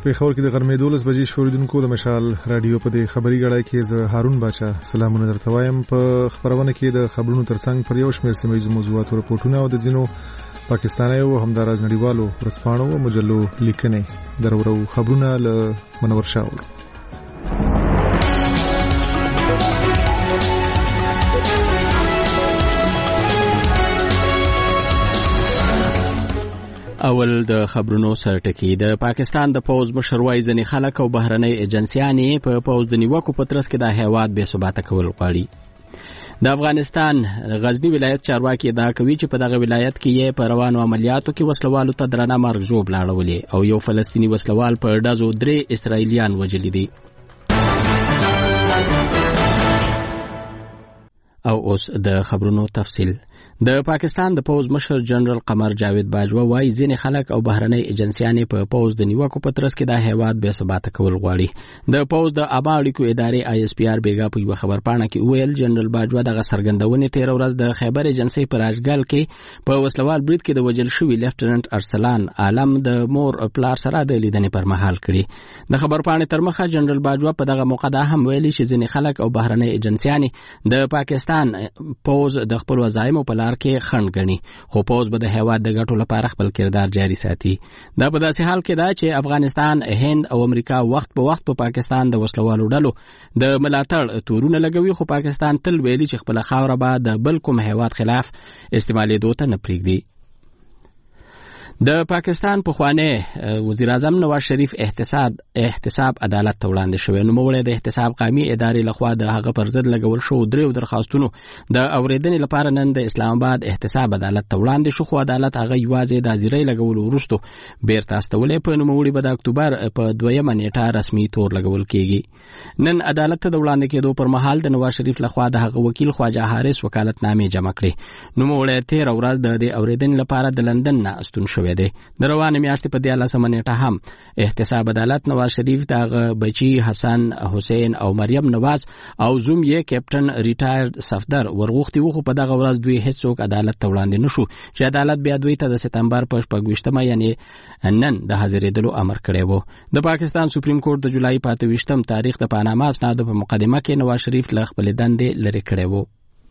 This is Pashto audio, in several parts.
پېښور کې د غرمې 12 بجې شوریدونکو د مشال رادیو په دې خبري غړای کې زه هارون باچا سلامونه درته وایم. په خبرونه کې د خبرونو ترڅنګ پر یو شمېر سیمه موضوعات او راپورټونه او د ځینو پاکستاني او همداراز نړیوالو ورځپاڼو او مجلو لیکنې درورو خبرونه له منور شاور. اول د خبرونو سرټکی. د پاکستان د پوز مشر وایي ځینې خلک او بهرنۍ ایجنسیانې په پوز د نیوکو په ترڅ کې د هیواد بې ثباته کول غواړي. د افغانستان غزنی ولایت چارواکي ادعا کوي چې په دغه ولایت کې یې په روانو عملیاتو کې وسلوالو ته درنه مرګ ژوبله اړولې او یو فلسطیني وسلوال په ډزو 3 اسرائیلیان وژلي دي. او اوس د خبرونو تفصیل. د پاکستان د پوز مشر جنرال قمر جاوید باجوا وايي ځینې خلک او بهرنۍ ایجنسیانې په پوز د نیوکو په ترڅ کې د هیواد بې ثباته کول غواړي. د پوز د عامه اړیکو ادارې ISPR بیګا په یو خبرپاڼه کې ویل جنرال باجوا دغه څرګندونې تیر ورځ د خیبر ایجنسي پر راجګل کې په وسلوال برید کې د وژل شوي لیفټننټ ارسلان عالم د مور پلار سره د لیدنې پر مهال کړي. د خبرپاڼې تر مخه جنرال باجوا په دغه موقع دا هم ویلي چې ځینې خلک او بهرنۍ ایجنسیانې د پاکستان پوز د خپل وظایفو په کې خنډ غني خو پوز به د هیواد د ګټو لپاره خپل کردار جاري ساتي. دا په داسې حال کې ده چې افغانستان، هند او امریکا وخت په وخت په پاکستان د وسلوالو ډلو د ملاتړ تورونه لګوي، خو پاکستان تل ویلي چې خپل خاوره به د بل کوم هیواد خلاف استعمالېدو ته نه پرېږدي. د پاکستان پخوانی وزیر اعظم نواز شریف احتساب عدالت ته وړاندې شوی. نوموړی د احتساب قومي ادارې لخوا د هغه پر ضد لګول شو 3 درخواستونو د اوریدنې لپاره نن د اسلام آباد احتساب عدالت ته وړاندې شو، خو عدالت هغه یوازې د زیرۍ لګولو وروسته بیرته استولې. په نوموړي به د اکتوبر په 2 نیټه رسمي تور لګول کیږي. نن عدالت ته د وړاندې کېدو پر مهال د نواز شریف لخوا د هغه وکیل خواجه حارث وکالتنامې جمع کړې. نوموړی 13 ورځ د اوریدنې لپاره د لندن نه استون شوی دی. د روانې میاشتې په 14 نیټه هم احتساب عدالت نواز شریف دغه بچی حسن حسین او مریم نواز او زوم یې کیپټن ریټایرډ صفدر ورغوښتي وو، خو په دغه ورځ دوی هیڅوک عدالت ته وړاندې نشو چې عدالت بیا دوی ته د سپتمبر په 26 یعنی نن د حاضرېدلو امر کړی وو. د پاکستان سپریم کورټ د جولای 25 تاریخ د پاناما اسنادو په مقدمه کې نواز شریف له خپل دندې لرې کړی وو.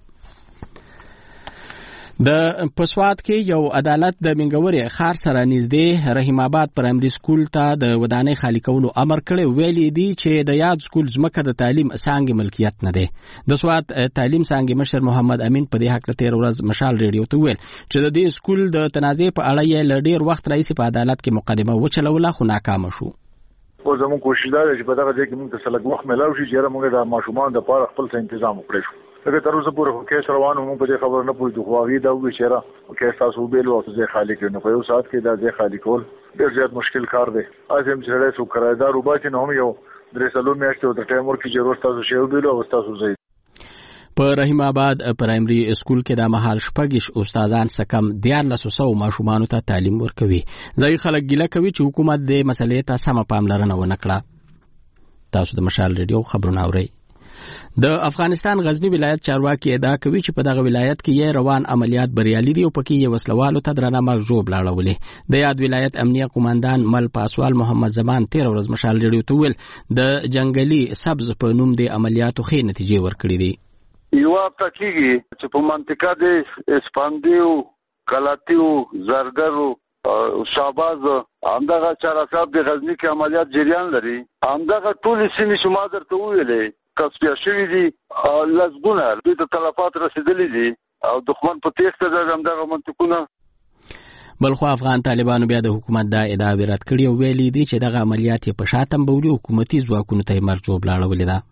د پسواد کې یو عدالت د منګوري خار سره نږدې رحیم آباد پرایمري سکول ته د ودانۍ خالی کولو امر کړی. ویلي دي چې د یاد سکول ځمکه د تعلیم څانګې ملکیت نه دی. د سواد تعلیم څانګې مشر محمد امین په دې حق له 13 ورځ مشال ریډیو ته ویل چې د دې سکول د تنازع په اړه یې له ډیر وخت راځي په عدالت کې مقدمه وچلوله، خو ناکام شو. او زموږ کوشش دا دی چې په دغه ځای کې موږ ته سلګ وخت ملاوي شي چې موږ د ماشومان د لپاره خپل څه تنظیم وکړو. لکه تر اوسه پورې کیس روان وو، په دې خبر نه پوهېدو، خو هغې دا وویل چې یاره کیس تاسو وبېلو او ځای خالي کړئ. نو په یو ساعت کې دا ځای خالي کول ډېر زیات مشکل کار دی. هسې هم چې سړی څوک کرایدار وباسي نو هم یو 3 میاشتې ورته ټایم ورکړي چې روز تاسو شی وبېلو او تاسو ځئ. په رحیم آباد پرایمري سکول کې د مهال شپږ استادان سکم 1400 ماشومانو ته تعلیم ورکوي. ځای خلک ګیله کوي چې حکومت د مسلې ته سمه پاملرنه ونه کړه. تاسو د مشال ریډیو خبرونه اورئ. د افغانستان غزنی ولایت چارواکي ادعا کوي چې په دغه ولایت کې یې روان عملیات بریالي دي او پکې یې وسلوالو ته درنه مرګ ژوبله اړولې. د یاد ولایت امنیه قوماندان مل پاسوال محمد زمان 13 ورځ مشال ریډیو ته ویل د جنگلي سبز په نوم د عملیاتو ښې نتیجې ورکړې دي. یو هفته کېږي چې په منطقه د اسپاندیو، کلاتیو، زرګرو، شاباز همدغه چارصاب د غزنی کې عملیات جریان لري. همدغه ټولې سیمې چې ما درته وویلې تصفیه شوي دي، لسګونه دوی ته تلفات رسېدلي دي او دښمن په تېښته ده همدغه منطقونه. بلخو افغان طالبانو بیا د حکومت دا ادعا رد کړې او ویلي دي چې دغه عملیات یې په شا تنبولي حکومتي ځواکونو ته یې مرګ ژوبله اړولې ده.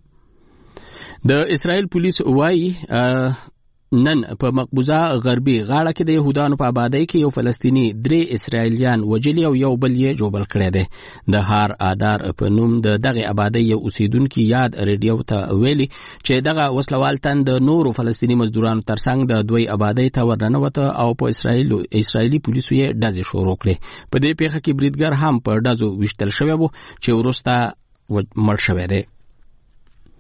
د اسرائیل پولیس وایي نن په مقبوضه غربي غاړه کې د يهودانو په آبادۍ کې یو فلسطینی 3 اسرائیلیان وجلي او یو بل یې جوبل کړی دی. د هار آدار په نوم د دغه آبادۍ یو اوسیدونکي یاد ریډیو ته ویلي چې دغه وسلوال تن د نورو فلسطینی مزدورانو ترڅنګ د دوی آبادۍ ته ورننوته او په اسرائیلي پولیسو یې ډزې شروع کړې. په دې پیښه کې بریدګر هم په ډزو وشتل شوی وو چې وروسته مړ شوی دی.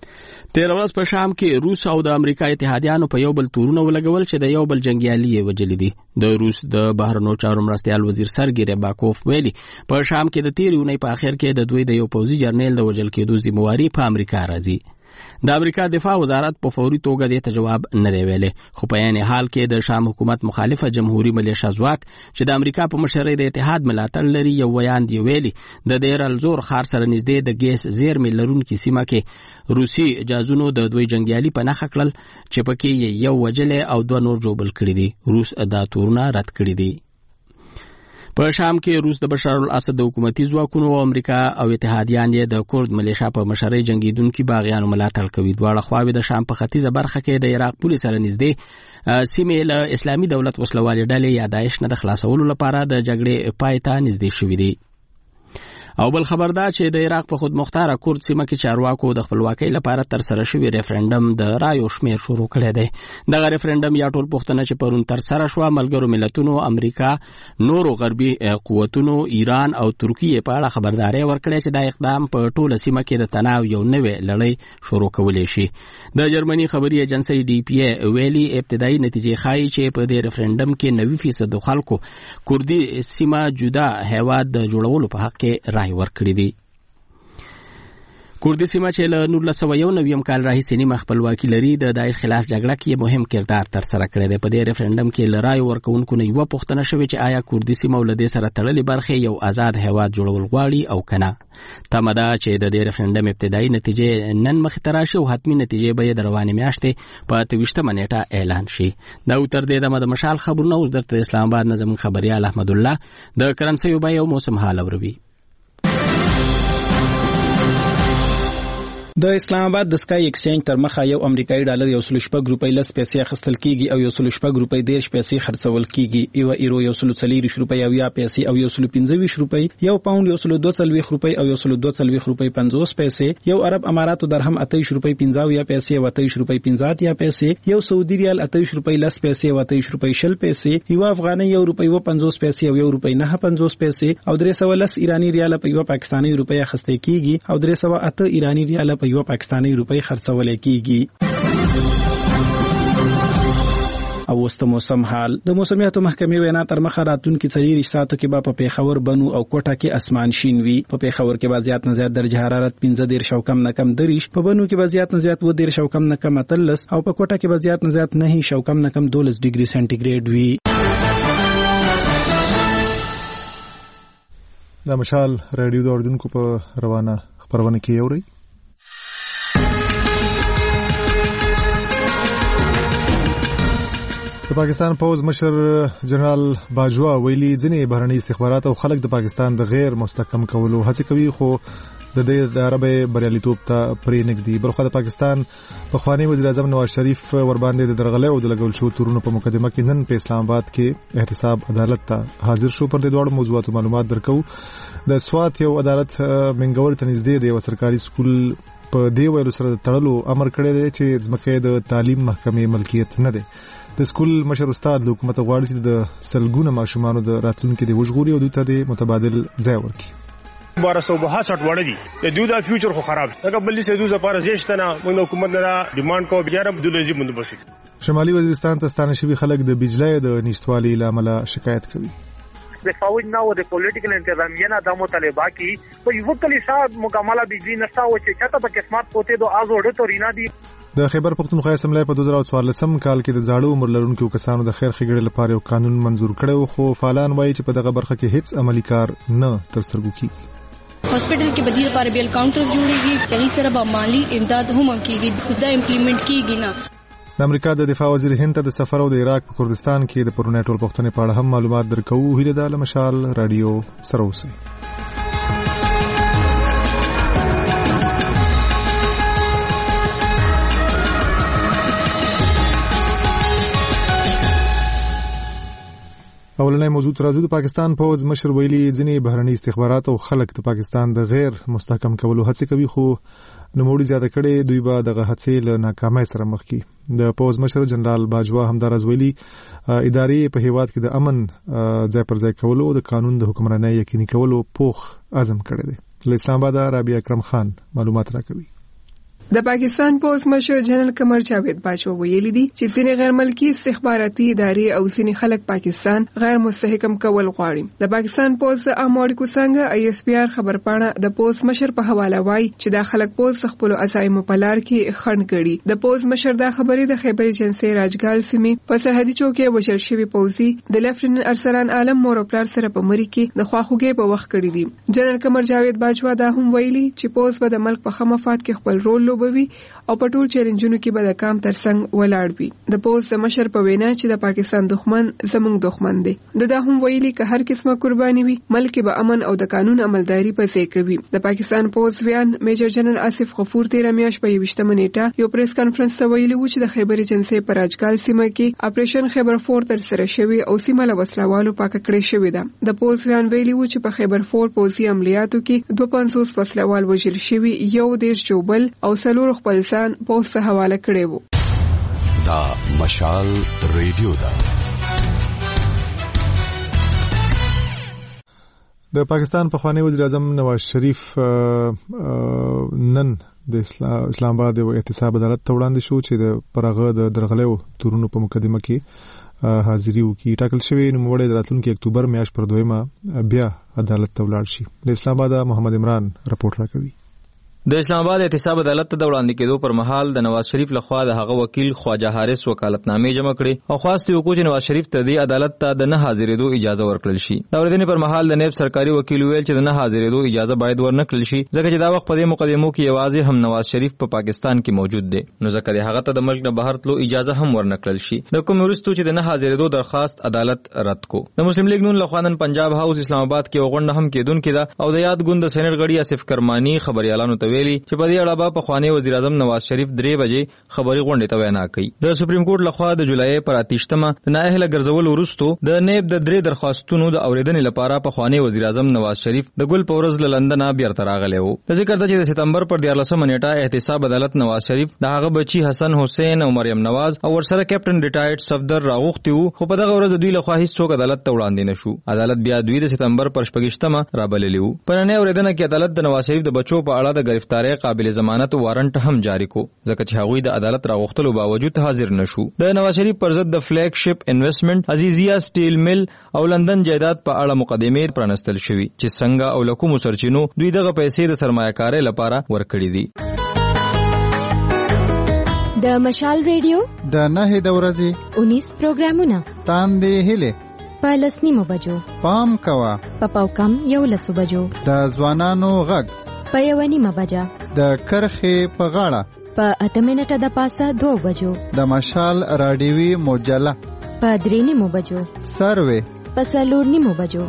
تیر ورځ په شام کې روس او د امریکا اتحادیانو په یو بل تورونه ولګول چې د یو بل جنگیالي یې وجلي دي. د روس د بهرنیو چارو مرستیال وزیر سرګی ریباکوف ویلي په شام کې د تیر اونۍ په اخر کې د دوی د یو پوځي جرنیل د وژل کېدو ذمہواری په امریکا راځي. د امریکا دفاع وزارت په فوري توګه دې ته جواب نه دی ویلي، خو په عین حال کې د شام حکومت مخالفه جمهوریت ملیشیا ځواک چې د امریکا په مشرۍ د اتحاد ملاتړ لري یو بیان دی ویلي د دیر الزور ښار سره نږدې د ګیس زیرمې لرونکي سیمه کې روسي جازونو د دوی جنگیالي په نښه کړل چې پکې یو وجلې او دوه نور جوبل کړي دي. روس دا تورونه رد کړي دي. په شام کې روس د بشار الاسد د حکومتي ځواکونو او امریکا او اتحادیان یې د کورد ملیشیا په مشرۍ جنگیدونکو باغیانو ملاتړ کوي. دواړه خواوې د شام په ختیځه برخه کې د عراق پولیس سره نږدې سیمې له اسلامي دولت وسلوالې ډلې یا داعش نه د خلاصولو لپاره د جګړې پای ته نږدې شوي دي. او بل خبر دا چې د عراق په خود مختاره کورد سیمه کې چارواکو د خپلواکۍ لپاره تر سره شوی ریفرندم د رایو شمیر شروع کړی دی. دغه ریفرندم یا ټول پوښتنه چې پرون تر سره شو ملګرو ملتونو، امریکا، نورو غربي قوتونو، ایران او ترکیه په اړه خبرداري ورکړې چې دا اقدام په ټوله سیمه کې د تناو یو نوې لړۍ شروع کولی شي. د جرمني خبري ایجنسی ډي پی ای ویلي ابتدایي نتیجې ښایي چې په دې ریفرندم کې 90% خلکو کوردي سیمه جدا هیواد د جوړولو په حق کې رای ورکړي دي. کوردي سیمه چې له 1991 کال راهیسې نیمه خپلواکي لري د داعش خلاف جګړه کې مهم کردار تر سره کړی دی. په دې ریفرندم کې له رایو ورکوونکو نه یوه پوښتنه شوې چې آیا کوردي سیمه له دې سره تړلې برخې یو آزاد هیواد جوړول غواړي او کنه. تمه ده چې د دې ریفرندم ابتدایي نتیجې نن مخې ته راشي او حتمي نتیجې به یې د روانې میاشتې په 28 نیټه اعلان شي. دا تر دې دمه د مشال خبرونه اوس درته اسلام آباد نه زموږ خبريال احمد الله د کرنسۍ بیې او موسم حال اوروي. د اسلام آباد د سکای ایکسچینج تر مخه یو امریکایي ډالر 1.6 روپۍ لس پیسې اخیستل کیږي او 1.6 روپۍ 10 پیسې خرڅول کیږي. یو ایرو 140 روپۍ او 10 پیسې او 125 روپۍ، یو پاوند 142 روپۍ او 142 روپۍ 50 پیسې، یو عرب اماراتو درهم 28 روپۍ 50 پیسې او 28 روپۍ 50 پیسې، یو سعودي ریال 28 روپۍ لس پیسې او 28 روپۍ 10 پیسې، یو افغاني 1 روپۍ 50 پیسې او 1 روپۍ 9 پیسې او 310 ایرانی ریال په یو پاکستاني روپۍ اخیستل کیږي او 308 ایرانی ریال په یو پاکستاني روپۍ خرڅول کیږي. او وسط موسم حال د موسمیاتو محکمې وینا تر مخه راتلونکي 4 ساعتو کې به په پیښور، بنو او کوټه کې اسمان شین وي. په پیښور کې به زیات نه زیات درجه حرارت 15 او کم نه کم 30، په بنو کې به زیات نه زیات 12 او کم نه کم 13 او په کوټه کې به زیات نه زیات 9 او کم نه کم 12 ډیګري سنټیګریډ وي. د مشال رادیو د اردوونکو په روانه خبرونه کې اوري. د پاکستان پوز مشر جنرال باجوا ویلي ځینې بهرني استخبارات او خلک د پاکستان د غیر مستحکم کولو هڅه کوي، خو د دې د عربي بریالیتوب ته پرې نږدې. بلخو د پاکستان پخوانی وزیر اعظم نواز شریف ورباندې د درغلۍ او د لګول شو تورونو په مقدمه کې نن په اسلام آباد کې احتساب عدالت ته حاضر شو. پر دې ډول موضوعاتو معلومات درکو. د سوات یو عدالت منګور ته نږدې د یو سرکاري سکول په دی ویلو سره تړلو امر کړی دی چې ځمکې د تعلیم محکمې ملکیت نه دی. د سکول مشر استاد له حکومت غواړي چې د سلګونه ماشومانو د راتلونکو د وژغوري او دوی ته د متبادل ځای ورکړي. 1262 وړ دي د دوی د فیوچر خو خراب هغه بلې سې دوی لپاره زیشتنه موږ حکومت نه ډیماند کو بیا رب دولجی بندوبست. شمالي وزیرستان ته ستانه شوی خلک د بجلی د نشټوالي لامل شکایت کوي. د فوج نه او د پولیټیکل انتظامیه نه د مطالبه کی په یو کلی صاحب مکمله بجلی نشته او چې چاته په قسمت پوتې دو از وړو تورینا دي. د خیبر پختونخوا اسمبلی په 2014 کال کې د زاړو عمر لرونکو کسانو د خیر ښېګړې لپاره یو قانون منزور کړی، خو فعالان وایي چې په دغه برخه کې هیڅ عملی کار نه تر سترګو کیږي. हॉस्पिटल के बदली लپاره بیل کاونټرز جوړیږي، هغه سره به مالی امداد هم کیږي، خو دا امپلیمنٹ کیږي نه. د امریکا د دفاع وزیر هند ته د سفر او د عراق په کردستان کې د پرونی ټول پښتنې په اړه هم معلومات درکو. هیله ده له مشال رادیو سره اوسئ. اولنۍ موضوع ترازو. د پاکستان پوز مشر ویلي ځینې بهرني استخبارات او خلک د پاکستان د غیر مستحکم کولو هڅه کوي، خو نوموړي زیاته کړي دوی به دغه هڅې له ناکامۍ سره مخ کی. د پوز مشر جنرال باجوا همدارز ویلي ادارې په هیواد کې د امن ځای پر ځای کولو او د قانون د حکمرانۍ یقیني کولو پوخ عزم کړی دی. له اسلام آباد رابعه اکرم خان معلومات راکوي. د پاکستان پوز مشر جنرال قمر جاوید باجوا ویلي دي چې ځینې غیر ملکی استخباراتي ادارې او ځینې خلک پاکستان غیر مستحکم کول غواړي. د پاکستان پوز امریکا څنګه ISPR خبرپاڼه د پوز مشر په حواله وایي چې د خلک پوز خپل عزایم په لار کې خنډ کړي. د پوز مشر دا خبرې د خیبر ایجنسی راجګال سیمې په سرحدي چوکۍ وشل شوی پوزي د لیفټیننټ ارسلان عالم مور پلار سره په مری کې د خواخوږي په وخت کړی دي. جنرال قمر جاوید باجوا دا هم ویلي چې پوز به د ملک په خمافات کې خپل رول لوبوي او په ټول چیلنجونو کې به د کام ترڅنګ ولاړ وي. د پوز د مشر په وینا چې د پاکستان دښمن زموږ دښمن دی. دا هم ویلي که هر قسمه قرباني وي ملک به امن او د قانون عملداري په ځای کوي. د پاکستان پوز ویان میجر جنرال آصف غفور تیر میاشت په 28 نیټه یو پریس کانفرنس ته ویلي و چې د خیبر ایجنسی په راجګال سیمه کې اپریشن خیبر فور تر سره شوی او سیمه له وسلوالو پاک کړی شوی ده. د پوز ویان ویلي و چې په خیبر فور پوزي عملیاتو کې 250 وسلوال وژل شوی، یو دیر جوبل او سلور خپل ځان پوز ته حواله کړی وو. دا مشال ریډیو دا د پاکستان پخوانی وزیر اعظم نواز شریف نن د اسلام آباد او احتساب عدالت ته وړاندې شو چې د پرغه د درغلیو تورونو په مقدمه کې حاضری وکړي. ټاکل شوی نوموړی د راتلونکي اکتوبر میاشت پر 2 بیا عدالت ته ولاړ شي. د اسلام آباد محمد عمران رپورټ راکوي. د اسلام آباد احتساب عدالت ته د وړاندې کېدو پر مهال د نواز شریف لخوا د هغه وکیل خواجه حارث وکالتنامې جمع کړې او خواست وکړو چې نواز شریف ته د عدالت ته د نه حاضرېدو اجازه ورکړل شي. د اورېدنې پر مهال د نیب سرکاري وکیل ویل چې د نه حاضرېدو اجازه باید ورنکړل شي ځکه چې دا وخت په دې مقدمو کې یوازې هم نواز شریف په پاکستان کې موجود دی، نو ځکه د هغه ته د ملک نه بهر تلو اجازه هم ورنکړل شي. د کوم وروسته چې د نه حاضرېدو درخواست عدالت رد کو. د مسلم لیگ نون لخوا نن پنجاب هاوس اسلام آباد کې غونډه هم کېدونکې ده او د یاد ګوند د سېنات غړي آصف کرمانی خبريالانو ته ویلي چې په دې اړه په خوانی وزیر اعظم نواز شریف 3 بجې خبري غونډه ته وینا کوي. د سپریم کورټ لخوا د جولای پر 28مه د نااهله ګرځول وروسته د نیب د 3 درخواستونو د اوریدنې لپاره په خوانی وزیر اعظم نواز شریف د ګل پورز له لندن بیرته راغلی وو. د ذکر د چې د سپتمبر پر 14 نیټه احتساب عدالت نواز شریف د هغه بچی حسن حسین او مریم نواز او ورسره کیپټن ریټایرډ صفدر راغوختي وو، خو په دغه ورځ دوی لخوا هیڅ څوک عدالت ته وړاندې نشو. عدالت بیا دوی د سپتمبر پر 28مه رابللی وو. په نن اوریدنه کې عدالت د نواز شریف د بچو په اړه د گرفتاری قابل ضمانت وارنټ هم جاری کو ځکه چې هغوی د عدالت راغوښتلو باوجود حاضر نشو. د نواز شریف پر ضد د فلیګ شپ انویسټمنټ عزیزیا سټیل مل او لندن جایداد په اړه مقدمې پرانستل شوی چې څنګه او لکوم سرچینو دوی دغه پیسې د سرمایه‌کارۍ لپاره ورکړي دي. د مشال ریډیو د 9 د ورځې 19 پروګرامونه تاندې هله په 10 بجو پام کوا په پاوکم 11 بجو د ځوانانو غږ په 9 بجا د کرخې په غاړه په 8 منټه د پاسه 2 بجو د مشال رادیوي مجله په 3 بجو سروي په 4 بجو.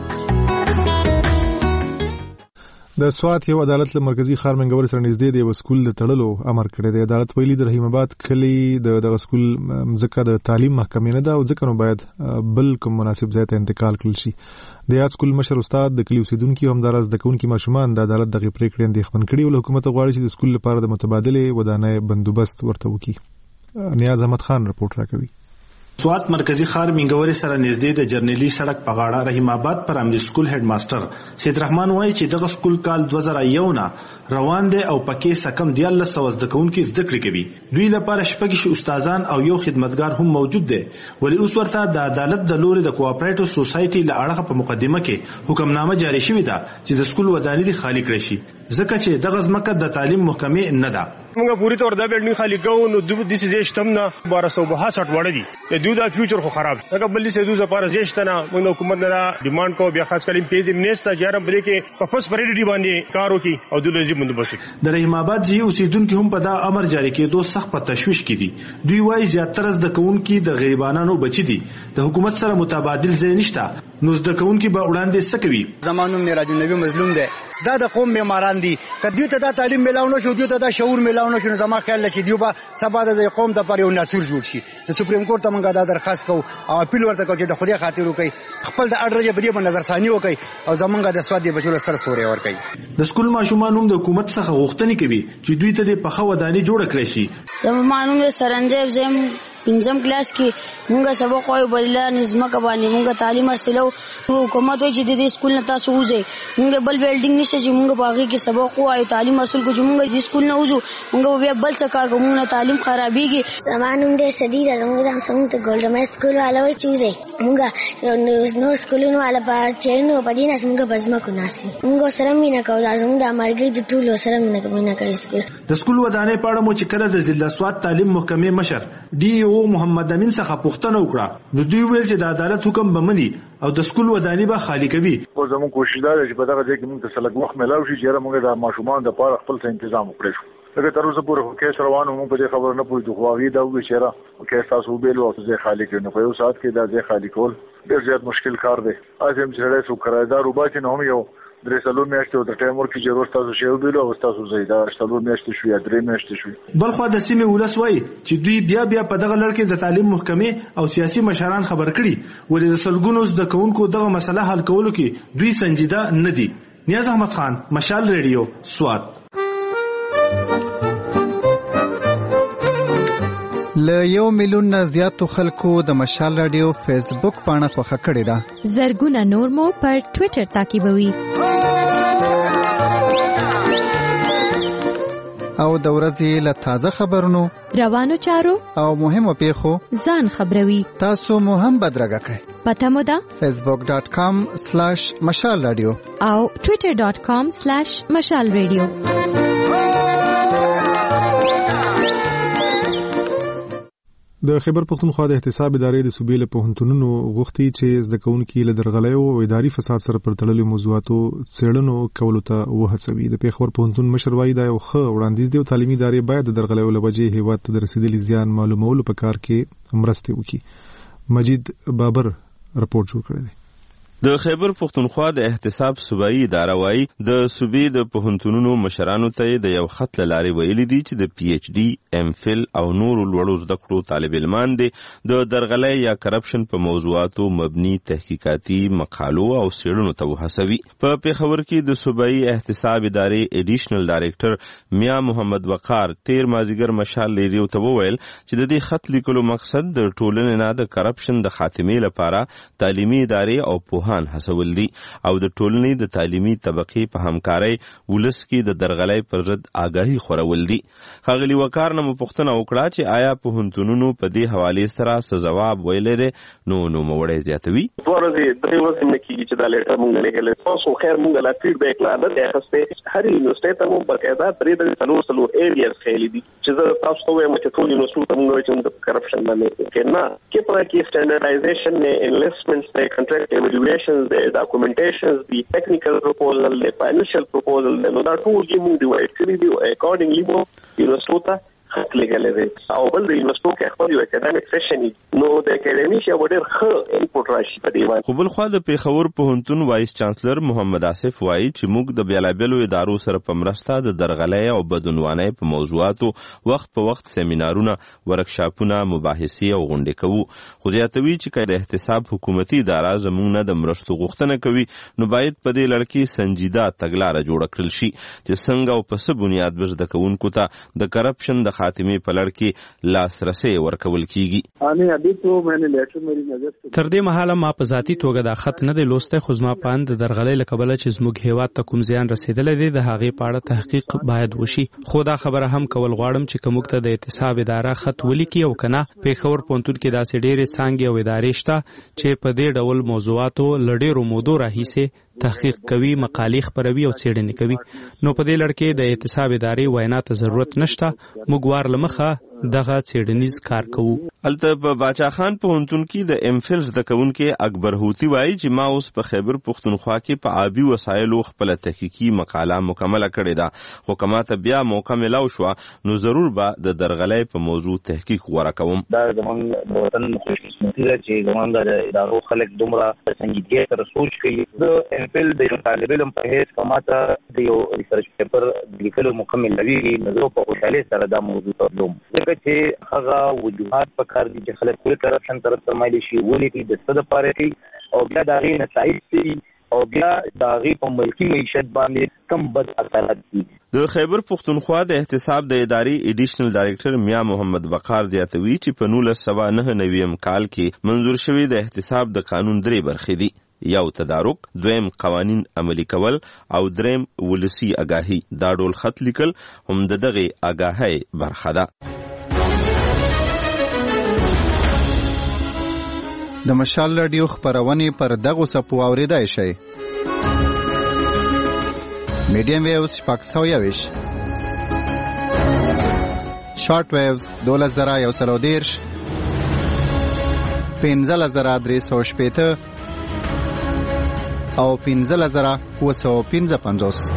د سوات یو عدالت له مرکزی ښار منګور سره نږدې د یو سکول د تړلو امر کړی دی. عدالت ویلي د رحیم آباد کلی دغه سکول ځکه د تعلیم محکمې نه ده او ځکه نو باید بل کوم مناسب ځای ته انتقال کړل شي. د یاد سکول مشر استاد د کلی اوسیدونکو همدارس د کوونکی ماشومان د عدالت دغه پریکړې اندېښمن کړي او حکومت غواړي چې د سکول لپاره د متبادلې ودانۍ بندوبست ورته وکړي. نیاز احمد خان رپورټ راکوي. سوات مرکزی ښار منګوري سره نږدې د جرنیلی سړک په غاړه رحیم آباد پرایمري سکول هډ ماستر سید رحمان وایي چې دغه سکول کال 2001 نه روان دی او پکې سکم 1900 زده کوونکي زده کړې کوي. دوی لپاره شپږ استادان او یو خدمتګار هم موجود دی، ولی اوس ورته د عدالت د لوري د کوآپریټیو سوسایټي له اړخه په مقدمه کې حکمنامه جاری شوې ده چې د سکول ودانۍ دي خالی کړی شي ځکه چې دغه ځمکه د تعلیم محکمې نه ده. موږ پوری طور دا بلډینګ خالی کوو نو د سې شتمنا 1262 وړ دي د دوی دا فیوچر خو خراب هغه بلې سې دوی لپاره زیشتنه موږ حکومت نه ډیماند کو بیا خاص کلیم پیځ منیستا جارم بلې کې په فس پریډي باندې کارو کې او د لږی بندوبست د رحیم آباد ځای اوسیدونکو هم په دا امر جاری کېدو سخت په تشویش کې دي. دوی وايي زیاتره زده کوونکي د غریبانو بچي دي، د حکومت سره متبادل ځای نشته، نو زده کوونکي به وړاندې سکوي. زمانو میراج النبی مظلوم ده دا د قوم معماران دي، کدی ته دا تعلیم ملاو نشو دوی ته دا شعور ملاو نشو، زما خیال چې دیو به سبا د قوم د پر یو ناسور جوړ شي. د سپریم کورټ ته موږ دا درخواست کوو او اپیل ورته کوو چې د خدای خاطر وکړي خپل د اډرجه بری په نظر ثاني وکړي او زمونږ د سواد بچو سره سوري ورکړي. د سکول ماشومان هم د حکومت څخه غوښتنه کوي چې دوی ته د پخه ودانۍ جوړ کړي شي. زمونږ سرنجیب زم پنځم کلاس کې مونږه سبق وایو بللا نظم کبانی مونږه تعلیم حاصلو. حکومت وایي چې د سکول نه تاسو وځي، مونږه بل بلډینګ نشته چې مونږه باغې کې سبق وایو تعلیم حاصل کو چې مونږه د سکول نه وځو موږ بیا بل څه کار کوو، موږ تعلیم خرابېږي. زما نوم دی سدیده، زموږ څنګه ته ګولډمای سکول والا وایي چې وځئ موږ نور سکولونو والا په چیرنو په دې ناس موږ په ځمکو ناستي، موږ سره مینه کوو، دا زموږ د ملګري د ټولو سره مینه کوي. سکول د سکول ودانۍ په اړه مو چې کله د ضلع سوات تعلیم محکمې مشر ډي او محمد امین څخه پوښتنه وکړه، نو دوی ویل چې د عدالت حکم به مني او د سکول ودانۍ به خالی کوي. او زموږ کوشش دا چې په دغه ځای کې موږ ته سلګ وخت ملاوي شي چې موږ د ماشومان لپاره خپل څه تنظیم وکړو. لکه تر اوسه پورې کیس روانو، موږ په دې خبره نه پوهېدو، خو هغوی دا وویل چې کیس تاسو وبېلو او ځای خالي کړئ. نو په یو ساعت کې دا ځای خالي کول ډېر زیات مشکل کار دی. هسې هم چې سړی څوک کرایدار وباسي نو هم یو 3 میاشتې ورته ټایم ورکړي چې روز تاسو شی وبېلو او تاسو ځئ، دا 4 میاشتې شوي یا 3 میاشتې شوي. بلخوا د سیمې ولس وایي چې دوی بیا په دغه لړ کې د تعلیم محکمې او سیاسي مشران خبر کړي، ولې د سلګونو زده کوونکو دغه مسله حل کولو کې دوی سنجیده نه دي. نیاز احمد خان، مشال ریډیو، سوات. له 1 میلیون نه زیاتو خلکو د مشال رادیو فیسبوک پاڼه خوښه کړې ده. زرګونه نور مو پر ټوئیټر تعقیبوي او د ورځې له تازه خبرونو، روانو چارو او مهمو پیښو ځان خبروي. تاسو مو هم بدرګه کړئ. پته مو ده facebook.com/مشال رادیو او twitter.com/مشال رادیو. د خیبر پختونخوا د احتساب ادارې د صوبې له پوهنتونونو غوښتي چې زده کوونکي له درغلیو او اداري فساد سره پر تړلو موضوعاتو څېړنو کولو ته وهڅوي. د پیښور پوهنتون مشر وایي دا یو ښه وړاندیز دی او تعلیمي ادارې باید د درغلیو له وجې هیواد ته د رسیدلي زیان معلومولو په کار کې مرسته وکړي. مجید بابر رپورټ جوړ کړی دی. د خیبر پختونخوا د احتساب صوبایي اداره وايي د صوبې د پوهنتونونو مشرانو ته د یو خط له لارې ویلي دي چې د پی ایچ ډي، ام فل او نورو لوړو زده کړو طالب علمان دي د درغلۍ یا کرپشن په موضوعاتو مبني تحقیقاتي مقالو او څېړنو ته وهڅوي. په پیښور کې د صوبایي احتساب ادارې ایډیشنل ډایریکټر میا محمد وقار تیر مازیګر مشال ریډیو ته وویل چې د دې خط لیکلو مقصد د ټولنې نه د کرپشن د خاتمې لپاره تعلیمي ادارې او پوهان هڅول دي او د ټولنې د تعلیمي طبقې په همکارۍ ولس کې د درغلۍ پر ضد آګاهي خورول دي. ښاغلي وقار نه مو پوښتنه وکړه چې آیا پوهنتونونو په دې حوالې سره څه ځواب ویلی دی؟ نو نوموړی زیاتوي. 2 ورځې نه کېږي چې دا لیټر موږ لېږلی، تاسو خیر موږ لا فیډبیک لا نه دی اخیستی. هر یونیورسټۍ ته مو باقاعده 3 ایریاز ښیلي دي چې زه تاسو ته وایم چې ټول یونیورسټیو ته موږ وایو چې موږ د کرپشن باندې کې نه کې په کې سټینډرډایزیشن دی، انویسټمنټس دی، کنټراکټ ایوالویشنز دی، ډاکومنټیشنز دی، ټیکنیکل پروپوزل دی، فاینانشل پروپوزل دی. نو دا ټول کې موږ ډیوایډ کړي دي او اکارډینګلی مو یونیورسټیو ته خط لګلې دی. او بل د یونیورسټیو کې خپل یو اکیډمیک سیشن نو د اکیډمیش یو ډېر ښه انپوټ راشي په دې باندې. خو بل خوا د پیښور پوهنتون وایس چانسلر محمد آصف وایي چې موږ د بیلابیلو ادارو سره په مرسته د درغلۍ او بدعنوانۍ په موضوعاتو وخت په وخت سیمینارونه، ورکشاپونه، مباحثې او غونډې کوو. خو زیاتوي چې که د احتساب حکومتي اداره زموږ نه د مرستو غوښتنه کوي نو باید په دې لړ کې سنجیده تګلاره جوړه کړل شي چې څنګه او په څه بنیاد به زده کوونکو ته د کرپشن د خاتمې په لړ کې لاسرسی ورکول کیږي. تر دې مهاله ما په ذاتي توګه دا خط نه دی لوستی، خو زما په اند د درغلۍ له کبله چې زموږ هیواد ته کوم زیان رسېدلی دی د هغې په اړه تحقیق باید وشي. خو دا خبره هم کول غواړم چې که موږ ته د احتساب اداره خط ولیکي او که نه، پیښور پوهنتون کې داسې ډېرې څانګې او ادارې شته چې په دې ډول موضوعاتو له ډېرو مودو راهیسې تحقیق کوي، مقالې خپروي او څېړنې کوي. نو په دې لړ کې د احتساب ادارې وینا ته ضرورت نشته. موږ وار له مخه دغه څېړنیز کار کوو. هلته په باچا خان پوهنتون کې د ام فل زده کوونکی اکبر هوتي وایي چې ما اوس په خیبر پختونخوا کې په آبي وسایلو خپله تحقیقي مقاله مکمله کړې ده، خو که ماته بیا موقع میلاو شوه نو ضرور به د درغلۍ په موضوع تحقیق غوره کوم. دا زموږ د وطن خوشقسمتي ده چې زموږ د ادارو خلک دومره سنجیدګۍ سره سوچ کوي. د ام فل د یو طالب علم په حیث که ماته د یو ریسرچ پیپر لیکلو موقع میلاویږي نو زه په خوشحالۍ سره دا موضوع ته تلم، ځکه چې هغه وجوهات په کار دي چې خلک کوي کرپشن طرف ته مایل شي، ولې کوي، د څه دپاره کوي، او بیا د هغې نتایج څه او بیا د هغې په ملکي معیشت باندې کم بد اثرات دي. د خیبر پختونخوا د احتساب د ادارې ایډیشنل ډایریکټر میا محمد وقار زیاتوي چې په 1999 کال کې منظور شوی د احتساب د قانون 3 برخې دي. یو تدارک، دویم قوانین عملی کول او دریم ولسی آگاهی. دا ډول خط لیکل هم دغه آگاهی برخه ده. د مشال رادیو خبرونه پر دغه سپو اوریدای شي. میډیم ویوز 620، شارټ ویوز 2130، 15380 او 15755.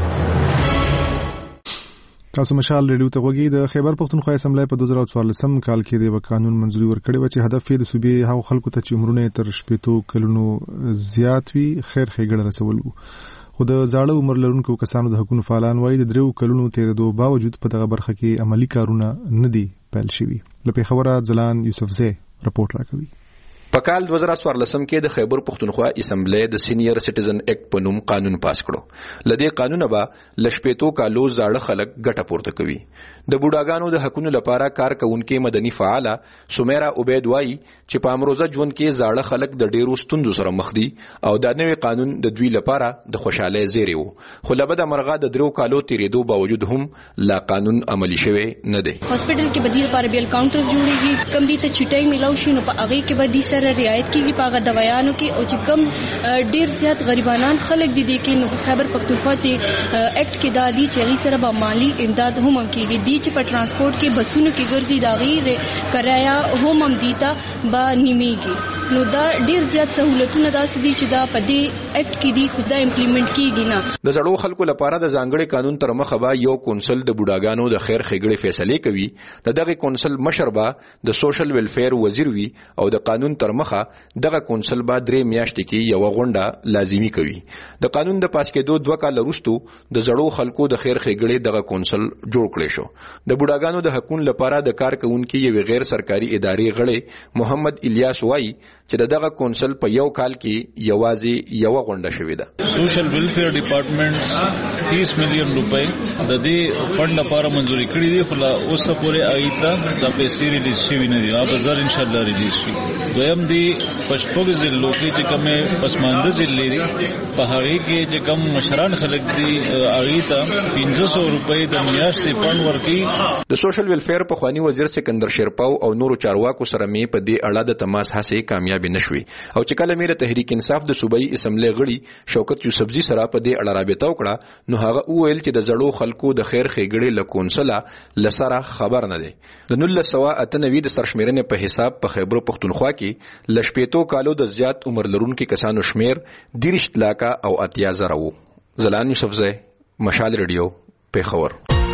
تاسو مشال ریډیو ته غوږی. د خیبر پښتونخوا اسمبلی په 2014 کال کې د قانون منځوري ورکړې و چې هدف یې د صوبې هغو خلکو ته چې عمرونه تر 80 کلونو زیات وي خیر ښېګړه رسول وو. خو د زاړه عمر لرونکو کسانو د حقوقو فعالان وایي د 3 کلونو تیرېدو باوجود په دغه برخه کې عملی کارونه نه دي پیل شوي. له پیښوره ځلان یوسفزی رپورټ راکوي. په کال 2014 کې د خیبر پښتونخوا اسمبلی د سینیئر سټیزن ایکټ په نوم قانون پاس کړو. لدې قانون به لشپېتو کالو زاړه خلک ګټه پورته کوي. د بوډاګانو د حقوقو لپاره کار کوونکې مدني فعاله سمیرا عبید وایي چې په امروزه ژوند کې زاړه خلک د ډیرو ستونزو سره مخ دي او دا نوې قانون د دوی لپاره د خوشاله زیری وو. خو لبد مرغه د 3 کالو تیرېدو باوجود هم لا قانون عملی شوی نه دی. هاسپټل کې بدیل لپاره بیل کاونټرز جوړیږي، کم دي ته چټای ملاو شي نو په هغه کې به دي سره رعایت کیږي په هغه دوايانو کې، او چې کم ډیر زیات غریبانان خلک دي کې نو خیبر پښتونخوا ته ایکټ کې دا دي چې غي سره به مالی امداد هم کیږي. دي چې په ترانسپورت کې بسونو کې ګرځي دا غي کرایا هم دیتا با نیمیږي. نو دا ډیر زیات سہولتونه داسې دي چې دا په دې ایکټ کې دي خدای امپلیمنٹ کیږي نه. د زړو خلکو لپاره د ځانګړي قانون تر مخه به یو کونسل د بوډاګانو د خیر ښېګړې فیصله کوي. دغه کونسل مشر به د سوشل ویلفیر وزیر وي او د قانون تر مخه دغه کونسل به 3 میاشتې کې یو غونډه لازمی کوي. د قانون د پاس کېدو 2 کال وروسته د زړو خلکو د خیر ښېګړې دغه کونسل جوړ کړی شو. د بوډاګانو د حقوقو لپاره د کار کوونکو یو غیر سرکاري ادارې غړي محمد الیاس وایي چې دغه کونسل په یو کال کې یوازې یو غونډه شوې ده. سوشل ویلفیر ډپارټمنټ 30 میلیون روپۍ د دې فند لپاره منځوري کړې دي، خو اوس پورې آیته د پیسې ریلیز شوی نه دي. په زر ان شاء الله ریلیز شي. دویم دی پښتو ضلع کې چې کومه پسمانده ضلع دي په هغه کې چې کوم مشران خلک دي آیته 500 روپۍ د میاشتې فند ورکړي. د سوشل ویلفیر په خوانی وزیر سکندر شیرپاو او نورو چارواکو سره مې په دې اړه د تماس هڅې کامیاب نشوي او چې کله مې تحریک انصاف د صوبایي اسمبلی غړي شوکت یوسفزی سره په دې اړه رابطه وکړه نو هغه وویل چې د زړو خلکو د خیر ښېګړې له کونسله لسره خبر نه دی. د 1998 د سرشمیرنې په حساب په خیبر پښتونخوا کې لشپېتو کالو د زیات عمر لرونکو کسانو شمیر 30 لاکه او 80,000 وو. زلان یوسفزی، مشال ریډیو، پیښور.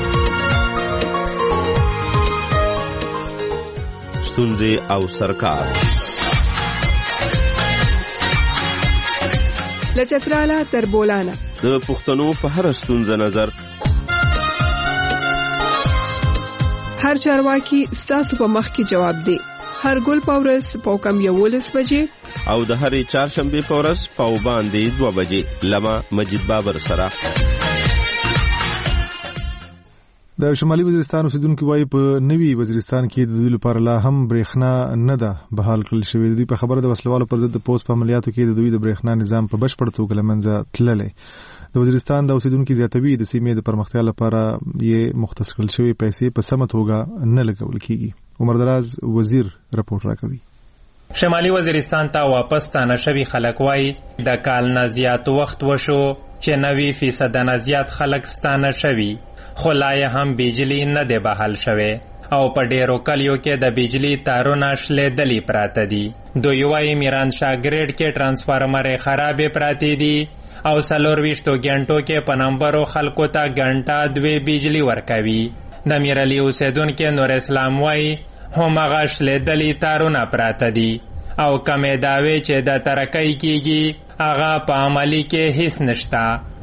ستونزې او سرکار لچتراله تر بولانه د پښتنو په هر ستونزه نظر هر چارواکي ستاسو په مخ کې جواب دی. هر ګل پاورس په کم 11 بجې او د هرې چهارشنبه پاورس په باندې 2 بجې لما مجید بابر سره. د شمالي وزیرستان اوسیدونکو وايي په نوي وزیرستان کې د دوی لپاره لا هم برېښنا نه ده بحال کړل شوې. دوی په خبره د وسلوالو پر ضد د پوسټ په عملیاتو کې د دوی د برېښنا نظام په بشپړ توګه له منځه تللی. د وزیرستان د اوسیدونکو زیاتوي د سیمې د پرمختیا لپاره یې مختص کړل شوې پیسې په سمه توګه نه لګول کیږي. عمر دراز وزیر رپورټ راکوي. شمالي وزیرستان ته واپس ستانه شوي خلک وایي د کال نه زیات وخت وشو چې 90% نه زیات خلک ستانه شوي، خو لا یې هم بجلی نه دی بحال شوی او په ډیرو کلیو کې د بجلی تارونه شلېدلي پراته دي. دوی وایي میران شاه ګریډ کې ټرانسفارمرې خرابې پراته دي او 24 غنټو کې په نمبرو خلکو ته غنټه 2 بجلی ورکوي. د میرعلي اوسیدونکو نور اسلام وایي هماغه شلېدلي تارونه پراته دي او کمې دعوې چې د ترقۍ کیږي هغه په عملي کې هیڅ نشته.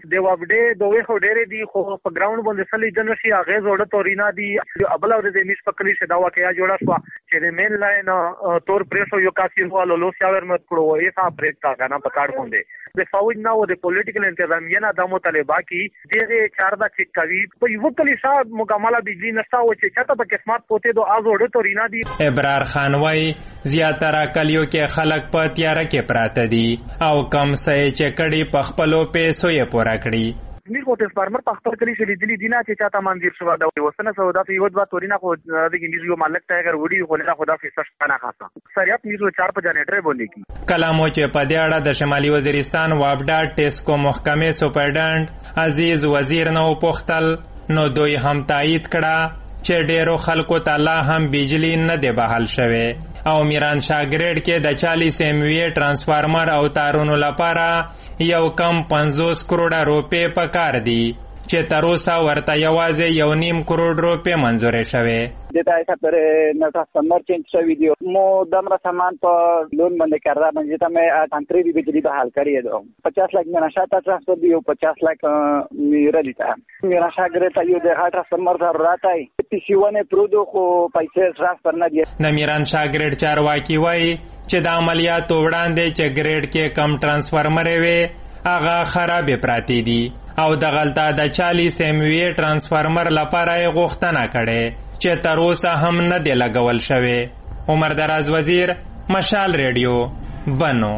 د وابډې دوه خو ډېرې دي خو په ګراوند باندې سلی جن شي هغه زوړه تورینا دي ابل اور د میش پکلی شه دا واقعیا جوړه شو چې د مین لاین تور پریسو یو کاسي هو لو سیاور مت کړو ایسا بریک تا غنا پکاړ باندې د فوج نه و د پولیټیکل انتظامیه نه د مطالبه کی دغه چاردا چې کوي په یو کلی صاحب مکمله بجلی نشتا و چې چاته په قسمت پوته دو ازوړه تورینا دي. ابرار خان وای زیاتره کلیو کې خلک په تیاره کې پراته دي او کم څه چې کړي په خپلو پیسو یې پوره کړي. میر کو تسپارمر په خپل کلی شې لیدلی دینا چې چاته منځیر شو دا وسنه سودا په یو د تورینا خو د انګلیس یو مالک ته اگر وډي خو نه خدا فیصد نه خاصه سریات میرو 4 په جنریټر باندې کی کلامو چې په دې اړه د شمالي وزیرستان وابډا ټیسکو محکمې سپرډنټ عزیز وزیر نو پختل نو دوی هم تایید کړه چې ډیرو خلکو ته لا هم بجلی نه دی بحال شوه او میران شاګریډ کې د 40 MVA ترانسفارمر او تارونو لپاره یو کم 50 کروڑه روپے پکار دي چې تر اوسه ورته یوازې 1.5 کروڑ روپے منظورې شوه. دیتا ایسا پر ترانسفارمر چینج شوی دی مو دمرا سامان پر لون بند کرده من جیتا میں تنتری بھی بجلی بحال کریه دو 50 लाख میرا شاتا ترانسفر دیو 50 लाख میرا دیتا میرا شاگره تا یو دیخوا ترانسفارمر ضرورت آئی پیسیوان پرودو خو پیسے ترانسفر ندیه. نمیران شاگرد چارواکی وای چې د عملیاتو وړاندې چې ګریډ کې کم ترانسفارمر وي هغه خراب پراتی دي او د غلطه د 40 MVA ترانسفارمر لپاره غوښتنه کړي چې تر اوسه هم نه دی لګول شوی. عمر دراز وزیر مشال ریډیو بنو.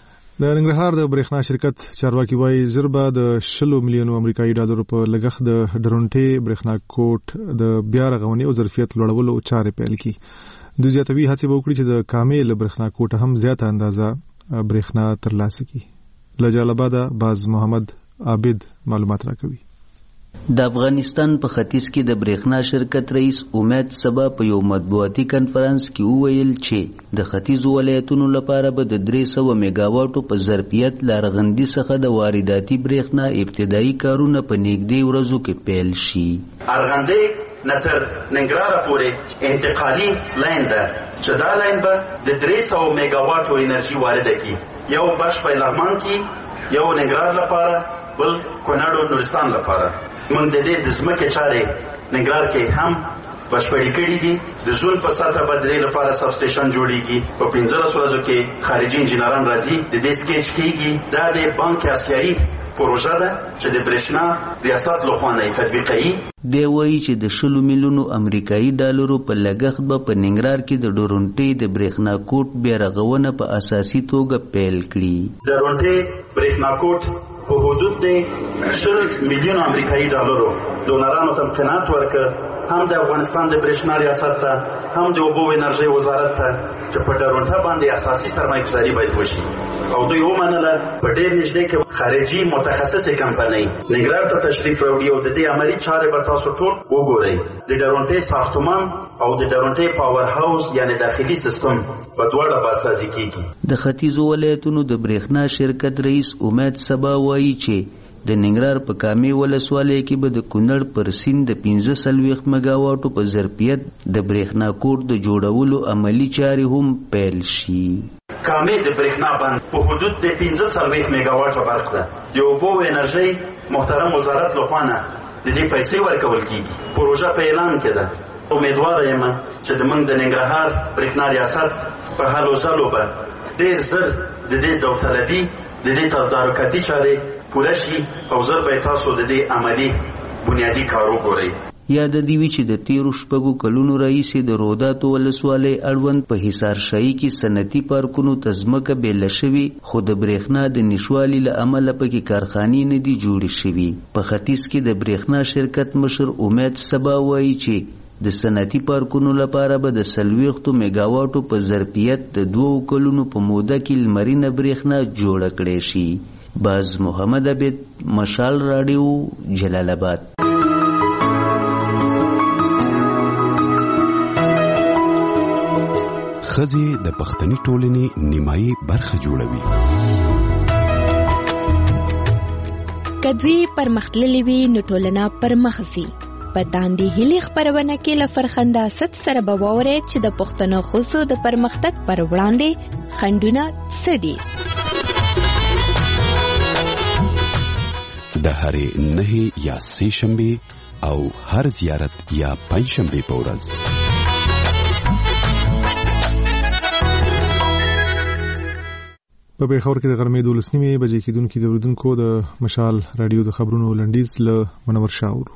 د ننګرهار د برېښنا شرکت چارواکي وایي زربا د 10 میلیونو امریکایي ډالرو په لګښت د ډرونټې برېښنا کوټ د بیا رغونې او ظرفیت لوړولو چارې پیل کړي. دوی زیاتوي هڅې وکړي چې د کامل برېښنا کوټ هم زیاته اندازه برېښنا ترلاسه کړي. له جلال آباد باز محمد عابد معلومات راکوي. د افغانستان په ختیځ کې د برېښنا شرکت رئیس امید سبا په یو مطبوعاتي کنفرانس کې وویل چې د ختیځو ولایتونو لپاره به د 300 میگاواټو په ظرفیت لارغندي څخه د وارداتي برېښنا ابتدایي کارونه په نږدې ورځو کې پیل شي. ارغندې نتر ننګرهار پورې انتقالي لاین ده چې دا لاین به د 300 میگاواټو انرژي وارد کړي. یو بش په لغمان کې یو ننګرهار لپاره بل کونړ او نورستان لپاره. موږ د دې د ځمکې چارې ننګرهار کې هم بشپړې کړې دي. د زون په ساته بدلې لپاره سب سټیشن جوړیږي. په 15 ورځو کې خارجي انجینران راځي د دې سکیچ کېږي. دا د بانک آسیایي پروژه ده چې د برېښنا ریاست لخوا نه تطبیقوي. دی وایي چې د 10 میلیونو امریکایي ډالرو په لګښت به په ننګرهار کې د ډرونټې د برېښنا کوټ بیا رغونه په اساسي توګه پیل کړي. ډرونټې برېښنا کوټ په حدود د 10 میلیونو امریکایي ډالرو ډونرانو ته قناعت ورکړ هم د افغانستان د برېښنا ریاست ته هم د اوبو انرژۍ وزارت ته چې په ډرونټه باندې اساسي سرمایه‌ګذاري باید وشي او دوی ومنله په ډېر نږدې کې خارجي متخصصې کمپنۍ ننګرهار ته تشریف راوړي او د دې عملي چارې به تاسو ټول وګورئ. د ډرونټې ساختمان او د ډرونټې پاور هاوس یعنی داخلي سیستم په دواړه به اساسي کېږي. د ختیځو ولایتونو د برېښنا شرکت رئیس امید سبا وایي چې د ننګرهار په کامې ولسوالۍ کې به د کونړ پر سیند د 15 میگاواټو په ظرفیت د برېښنا کوټ د جوړولو عملی چارې هم پیل شي. کامې د برېښنا بند په حدود د 15 میگاواټو برق ده. د اوبو انرژۍ محترم وزارت لخوا نه د دې پیسې ورکول کېږي. پروژه په اعلان کې ده. امیدواره یم چې د موږ د ننګرهار برېښنا ریاست په هلو ځلو به ډېر زر د دې داوطلبي د دې تدارکاتي چارې پوره شي او زر به تاسو د دې عملی بنیادی کار وګورئ. یاد دی وی چې د 13 کلونو راهیسې د روداتو ولسوالۍ اړوند په حصار شاهي کې صنعتي پارکونو ته ځمکه بیله شوې خو د برېښنا د نشوالي له امله پکې کارخانې نه دي جوړې شوې. په ختیځ کې د برېښنا شرکت مشر امید سبا وایي چې د صنعتي پارکونو لپاره به د 40 میگاواټو په ظرفیت د 2 کلونو په موده کې لمرینه برېښنا جوړه کړې شي. باز محمد عابد مشال راډیو جلال آباد. ښځې د پښتني ټولنې نیمایي برخه جوړوي. کدوی پرمختللې وي نو ټولنه پرمخ ځي. په داندې هلي خپرونه کې له فرخنده ست سره به واورئ چې د پښتنو ښځو د پرمختګ پر وړاندې خنډونه څه دي. د هرې 9 یا 3 شنبه او هر زیارت یا پنځ شنبه په ورځ. په پیښور کې د غرمې 12 بجې کېدونکې د اوریدونکو د مشال رادیو د خبرونو لنډیز له منور شاورو.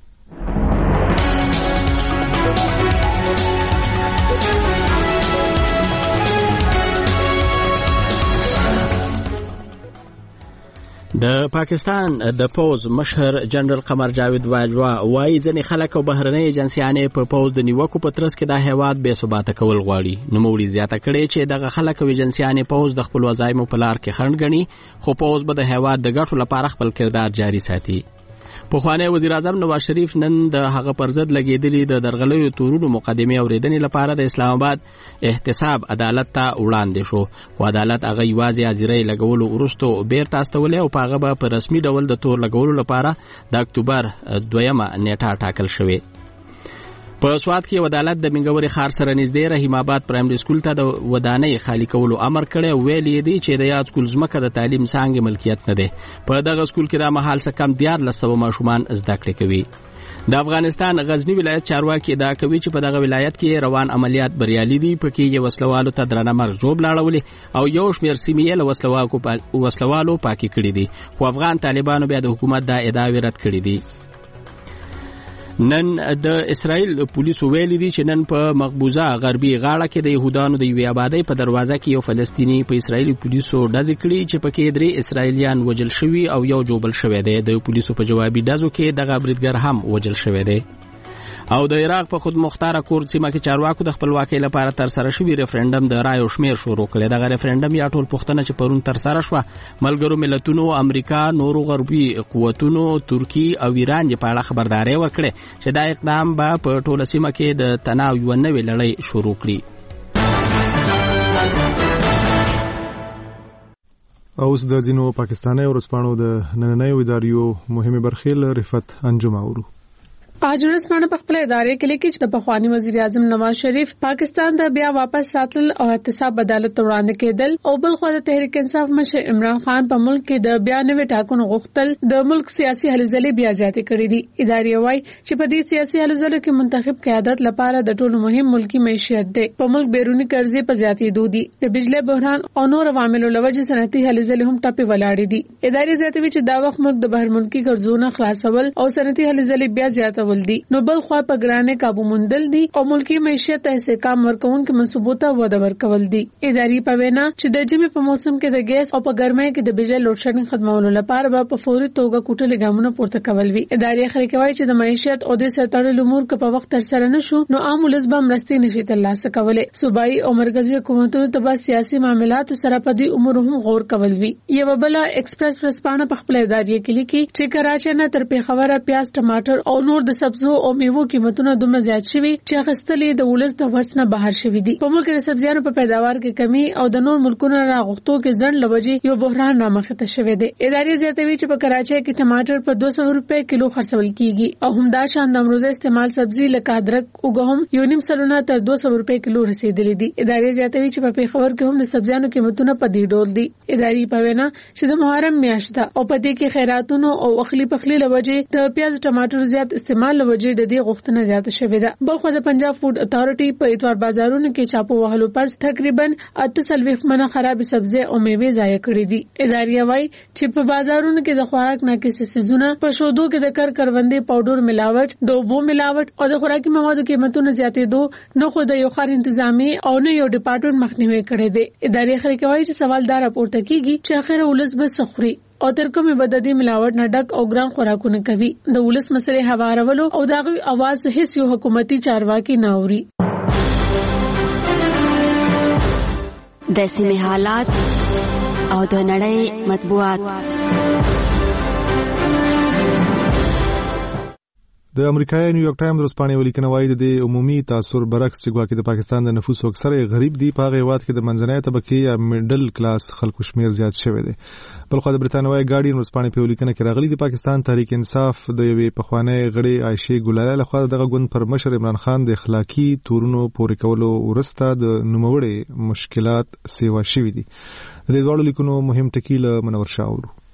د پاکستان د پوز مشر جنرال قمر جاوید باجوا وايي ځنې خلک او بهرنۍ ایجنسیانې په پوز د نیوکو په ترڅ کې د هیواد بې ثباته کول غواړي. نوموړي زیاته کړې چې دغه خلک او ایجنسیانې پوز د خپل وظایفو په لار کې خنډ ګڼي، خو پوز به د هیواد د ګټو لپاره خپل کردار جاري ساتي. پخوانی وزیر اعظم نواز شریف نن د هغه پر ضد لګېدلي د درغلیو تورونو مقدمې اوریدنې لپاره د اسلام آباد احتساب عدالت ته وړاندې شو، خو عدالت هغه یوازې حاضرۍ لګولو وروسته بیرته استولی او په هغه به په رسمي ډول د تور لګولو لپاره د اکتوبر 2 نیټه ټاکل شوې. په سوات کې عدالت د منګوري ښار سره نږدې رحیم آباد پرایمري سکول ته د ودانۍ خالی کولو امر کړی، ویل یې دی چې د یاد سکول ځمکه د تعلیم څانګې ملکیت نه دی. په دغه سکول کې د مهال څخه کم 1400 ماشومان زده کړې کوي. د افغانستان غزنی ولایت چارواکي ادعا کوي چې په دغه ولایت کې روان عملیات بریالي دي، پکې یو وسلوالو ته درنه مرګ ژوب لاړولې او یو شمېر سیمې یې له وسلوالو پاکي کړي دي، خو افغان طالبانو بیا د حکومت دا ادعاوې رد کړي دي. نن د اسرائیل پولیسو ویلي دي چې نن په مقبوضه غربي غاړه کې د يهودانو د یوې آبادۍ په دروازه کې یو فلسطینی په اسرائیلي پولیسو ډزې کړي چې پکې 3 اسرائیلیان وژل شوي او یو جوبل شوی دی. د پولیسو په جوابي ډزو کې دغه بریدګر هم وژل شوی دی. او د عراق په خود مختاره کورد سیمه کې چارواکو د خپلواکۍ لپاره تر سره شوی ریفرندم د رایو شمیر شروع کړی. دغه ریفرندم یا ټول پوښتنه چې پرون تر سره شوه ملګرو ملتونو، امریکا، نورو غربي قوتونو، ترکی او ایران په اړه خبرداري ورکړي چې دا اقدام به په ټوله سیمه کې د تناو یو نوې لړۍ شروع کړي. اوس د ځینو پاکستاني ورځپاڼو د نننیو اداریو مهمه برخې له رفت انجم اورو. آج ورځپاڼه په خپل ادارې کې لیکي چې د پخوانی وزیر اعظم نواز شریف پاکستان د بیا واپس ساتل او احتساب عدالت ته وړاندې کېدل او بل خو د تحریک انصاف مشر عمران خان په ملک کې د بیا نوې ټاکنو غوښتل د ملک سیاسي هلې ځلې بیا زیاتې کړې دي. ادارې وايي چې په دې سیاسي هلې ځلو کې منتخب قیادت لپاره د ټولو مهم ملکی معیشت دی. په ملک بیرونی قرضې په زیاتېدو دي، د بجلی بحران او نور عواملو له وجې صنعتي هلې ځلې هم ټپې ولاړې دي. ادارې زیاتوي چې دا وخت ملک د بهر ملکی قرضونو خلاصول او صنعتي هلې ځلې بیا زیاتول دي، نو بل خو په ګرانه قابو مندل دي او ملکی معیشت ته استحکام ورکون کې منصوبو ته وده ورکول دي. ادارې په وینا چې د جمی په موسم کې د ګیس او په ګرمۍ کې د بجلی لوډ شیډینګ خدماتو لپاره به په فوري توګه کوټلې ګامونه پورته کول وی. ادارې خلک کوي چې د معیشت او د سرتړلو امور په وخت تر سره نشو نو عام ولس به مرستې نشي ترلاسه کولای. صوبایي او مرکزی حکومتونو ته به سیاسي معاملات سره په دې امور هم غور کول وی. یو بل ایکسپریس ورځپاڼه په خپل ادارې کې لیکي چې کراچۍ نه تر پیښور پیاز، ټماټر او نور د سبزو او میوو قیمتونه دومره زیات شوي چې اخیستلې د ولس د وس نه بهر شوي دي. په ملک کې د سبزیانو په پیداوار کې کمی او د نور ملکونو راغښتو کې ځنډ لوجې یو بحران رامخې ته شوی دی. ادارې زیاتوي چې په کراچۍ کې ټماټر په 200 روپے کیلو خرڅول کیږي او همدا شان د امروزه استعمال سبزی لکه ادرک وګه هم یو نیم سلونه تر 200 روپے کیلو رسیدلې دي. ادارې زیاتوي چې په پیښور کې هم د سبزیانو قیمتونه په دې ډول دي. ادارې په وینا چې د محرم میاشت ده او په دې کې خیراتونو او اخلي پخلي لوجې د پیاز ټماټر زیات استعمال لوجې د دې غوښتنه زیاته شوې ده. بلخو د پنجاب فود اتارټي په اتوار بازارونو کې چاپو وهلو پس تقریبا 48 منه خراب سبزی او میوه ضایع کړې دي. ادارې وايي چې په بازارونو کې د خوراک ناقص سيزونه په شودو کې د کروندې پاوډر ملاوټ، د اوبو ملاوټ او د خوراکي موادو قیمتونو زیاتېدو نه خو د یو خار انتظامی او نه یو ډپارټمنټ مخنیوي کړی دی. ادارې خلک وايي چې سوال دار راپورته کیږي چې اخر ولس به سخري او تر کومه بددي ملاوټ نه ډک او ګران خوراکونه کوي. د ولس مسلې هوارولو او دغه आवाज هیڅ یو حکومتي چارواکي نه اوري. د سیمې حالات او د نړۍ مطبوعات. د امریکای نیویارک ټایمز ورځپاڼې ولیکنه وايي د عمومي تاثر برعکس چې ګواکې د پاکستان د نفوس اکثره غریب دي، په هغه هیواد کې د منځنۍ طبقې یا میډل کلاس خلکو شمیر زیات شوی دی. بلخو د بریتانوي ګارډین ورځپاڼې په ولیکنه کې راغلي د پاکستان تحریک انصاف د یوې پخوانی غړي عائشې ګلاله لخوا دغه ګوند پر مشر عمران خان د اخلاقی تورونو پورې کولو ورسته د نوموړي مشکلات سیوا شوي دي. د دې ډول لیکونو مهم ټکی له منور شاورو.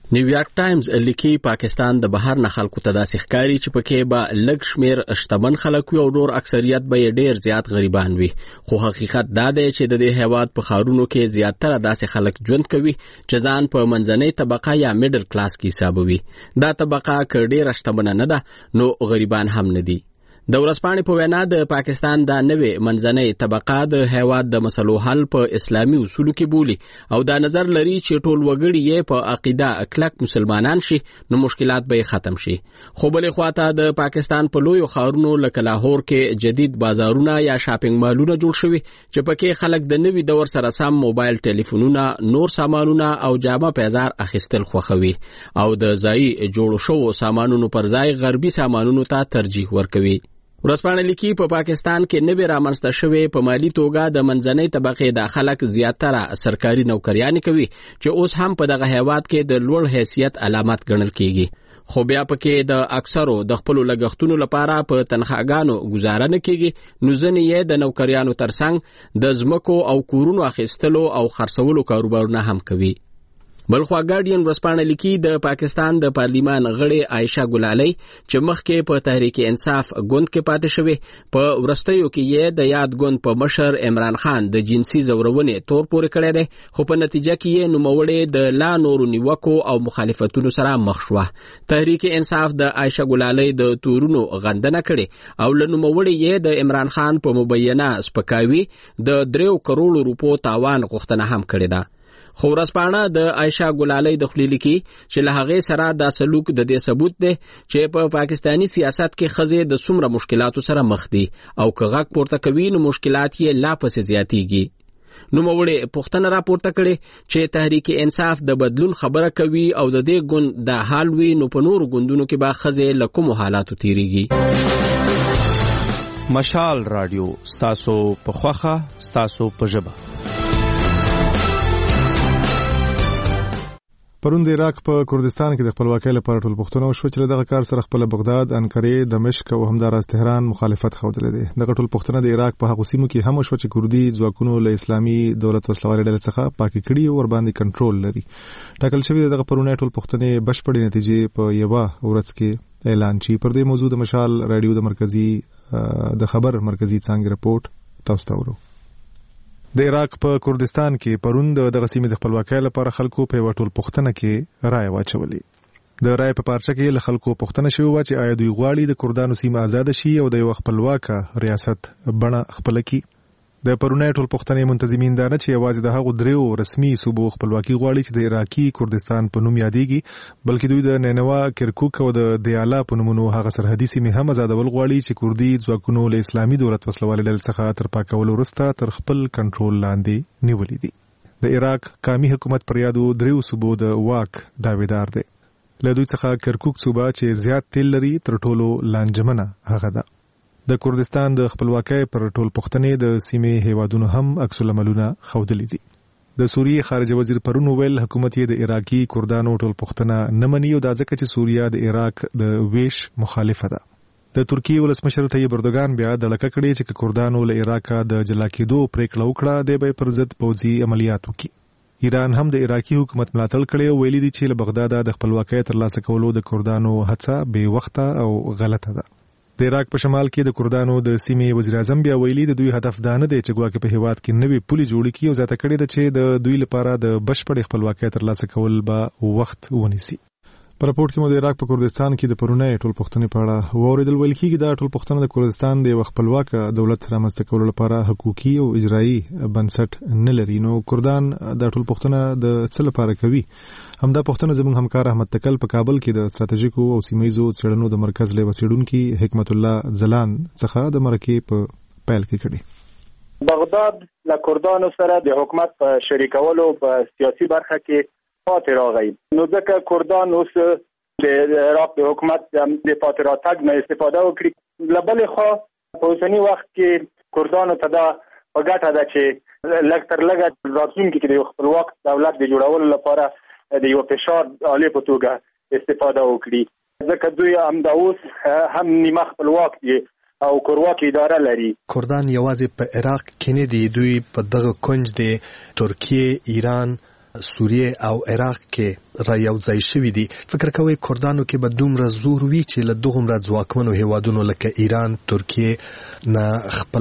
نیویارک ټایمز لیکي پاکستان د بهر نه خلکو ته داسې ښکاري چې پکې به لږ شمیر شتمن خلک وي او نور اکثریت به ډیر زیات غریبان وي، خو حقیقت دا دی چې د دې هیواد په ښارونو کې زیاتره داسې خلک ژوند کوي چې ځان په منځنۍ طبقه یا میډل کلاس کې حسابوي. دا طبقه که ډیره شتمنه نه ده نو غریبان هم نه دي. د ورځپاڼې په وینا د پاکستان دا نوې منځنۍ طبقه د هیواد د مسلو حل په اسلامي اصولو کې بولي او دا نظر لري چې ټول وګړي یې په عقیده کلک مسلمانان شي نو مشکلات به ختم شي. خو بلې خواته د پاکستان په لویو ښارونو لکه لاهور کې جدید بازارونه یا شاپینګ مالونه جوړ شوي چې پکې خلک د نوي دور سره سم موبایل ټلیفونونه، نور سامانونه او جامه پیزار اخیستل خوښوي او د ځایي جوړو شوو سامانونو پر ځای غربي سامانونو ته ترجیح ورکوي. ورځپاڼه لیکي په پاکستان کې نوې رامنځته شوې په مالی توګه د منځنۍ طبقې د خلک زیاتره سرکاري نوکریانې کوي چې اوس هم په دغه هیواد کې د لوړ حیثیت علامت ګڼل کیږي، خو بیا پکې د اکثرو د خپلو لګښتونو لپاره په تنخواګانو گزاره نه کیږي نو ځینې یې د نوکریانو ترڅنګ د ځمکو او کورونو اخیستلو او خرڅولو کاروبارونه هم کوي. بلخوا ګارډین ورځپاڼه لیکي د پاکستان د پارلیمان غړې عایشه ګلالۍ چې مخکې په تحریک انصاف ګوند کې پاتې شوې، په وروستیو کې یې د یاد ګوند په مشر عمران خان د جنسي ځورونې تور پورې کړی دی، خو په نتیجه کې یې نوموړې د لا نورو نیوکو او مخالفتونو سره مخ شوه. تحریک انصاف د عایشه ګلالۍ د تورونو غندنه کړې او له نوموړې یې د عمران خان په مبینه سپکاوي د 3 کروڑو روپو تاوان غوښتنه هم کړې ده. خو ورځپاڼه د عایشه ګلالۍ د خولې لیکي چې له هغې سره دا سلوک د دې ثبوت دی چې په پاکستاني سیاست کې ښځې د څومره مشکلاتو سره مخ دي او که غږ پورته کوي نو مشکلات یې لا پسې زیاتیږي. نوموړې پوښتنه راپورته کړې چې تحریک انصاف د بدلون خبره کوي او د دې ګوند دا حال وي نو په نورو ګوندونو کې به ښځې له کومو حالاتو تیریږي. مشال رادیو ستاسو په خوښه ستاسو په ژبه. پرون د عراق په کردستان کې د خپلواکۍ لپاره ټول پښتون وشو چې دغه کار سره خپل بغداد، انقره، دمشق او همداراز تهران مخالفت خوده دي. دغه ټول پښتون د عراق په هغه سیمو کې هم شو چې کردي ځواکونو له اسلامي دولت وسلوالې ډلې څخه پاکي کړي او ور باندې کنټرول لري. ټاکل شوی دغه پرونی ټول پښتنې بشپړې نتیجې په یوه ورځ کې اعلان شي. پر دې موضوع د مشال رادیو د مرکزی د خبر مرکزی څنګه رپورت تاسو ته ورو. د عراق په کردستان کې پرون دغه سیمې د خپلواکۍ لپاره خلکو په یو ټول پښتنه کې رائے واچولې. د رائے په پارچه کې له خلکو پښتنه شوی و چې آیا دوی غواړي د کردانو سیمه آزاد شي او د یو خپلواکه ریاست بڼه خپل کړي. د پرونی ټول پښتنې منتظمین دا نه چې یوازې د هغو 3 رسمي صوبو خپلواکي غواړي چې د عراقي کردستان په نوم یادېږي، بلکې دوی د نینوا، کرکوک او د دیالا په نومونو هغه سرحدي سیمې هم آزادول غواړي چې کردي ځواکونو له اسلامي دولت وسلوالې ډلې څخه تر پاکولو وروسته تر خپل کنټرول لاندې نیولې دي. د عراق قومي حکومت پر یادو 3 صوبو د واک داویدار دی. له دوی څخه کرکوک صوبه چې زیات تیل لري تر ټولو لانجمنه هغه ده. د کردستان د خپلواکۍ پر ټول پښتنې د سیمې هیوادونو هم عکس العملونه ښودلي دي. د سوریې خارجه وزیر پرون ویل حکومت یې د عراقي کردانو ټول پښتنه نه مني او دا ځکه چې سوریا د عراق د ویش مخالفه ده. د ترکیې ولسمشر طیب اردوغان بیا د لکه کړي چې کردانو له عراق د جلا کېدو پریکړه وکړه د به پر ضد پوځي عملیات وکړي. ایران هم د عراقي حکومت ملاتړ کړي او ویلي دي چې له بغداد د خپلواکۍ ترلاسه کولو د کردانو هڅه بې وخته او غلطه ده. د عراق په شمال کې د کردانو د سیمې وزیر اعظم بیا ویلي د دوی هدف دا نه دی چې ګواکې په هیواد کې نوې پولي جوړې کړي او زیاته کړې ده چې د دوی لپاره د بشپړې خپلواکۍ ترلاسه کول به وخت ونیسي. په راپورټ کې مو د عراق په کردستان کې د پرونی ټول پښتنې په اړه واوریدل. ویل کېږي دا ټول پښتنه د کردستان د خپلواک دولت رامنځته کولو لپاره حقوقي او اجرایي بنسټ نه لري. نو کردان د ټول پښتنه د څه لپاره کوي؟ همدا پښتنه زموږ همکار احمد تکل په کابل کې د ستراتیژیکو او سیمایي څېړنو د مرکز له وسیډونکو حکمت الله زلان څخه د مرکې په پیل کې کړي. بغداد له کردانو سره د حکومت په شریکولو په سیاسي برخه کې پاتې راغی. نو ځکه کردان اوس د عراق د حکومت د پاتې راتګ نه استفاده وکړي. له بلې خوا په اوسني وخت کې کردانو ته دا په ګټه ده چې لږ تر لږه راتلونکي کې د یو خپلواک دولت د جوړولو لپاره د یو فشار عالی په توګه استفاده وکړي. ځکه دوی همدا اوس هم نیمه خپلواک دي او کورواک اداره لري. کردان یوازې په عراق کې نه دي، دوی په دغه کنج د ترکیه، ایران سوریه او عراق کې را یو ځای شوي دي. فکر کوئ کردانو کې به دومره زور وي چې له دغومره ځواکمنو هیوادونو لکه ایران، ترکیه نه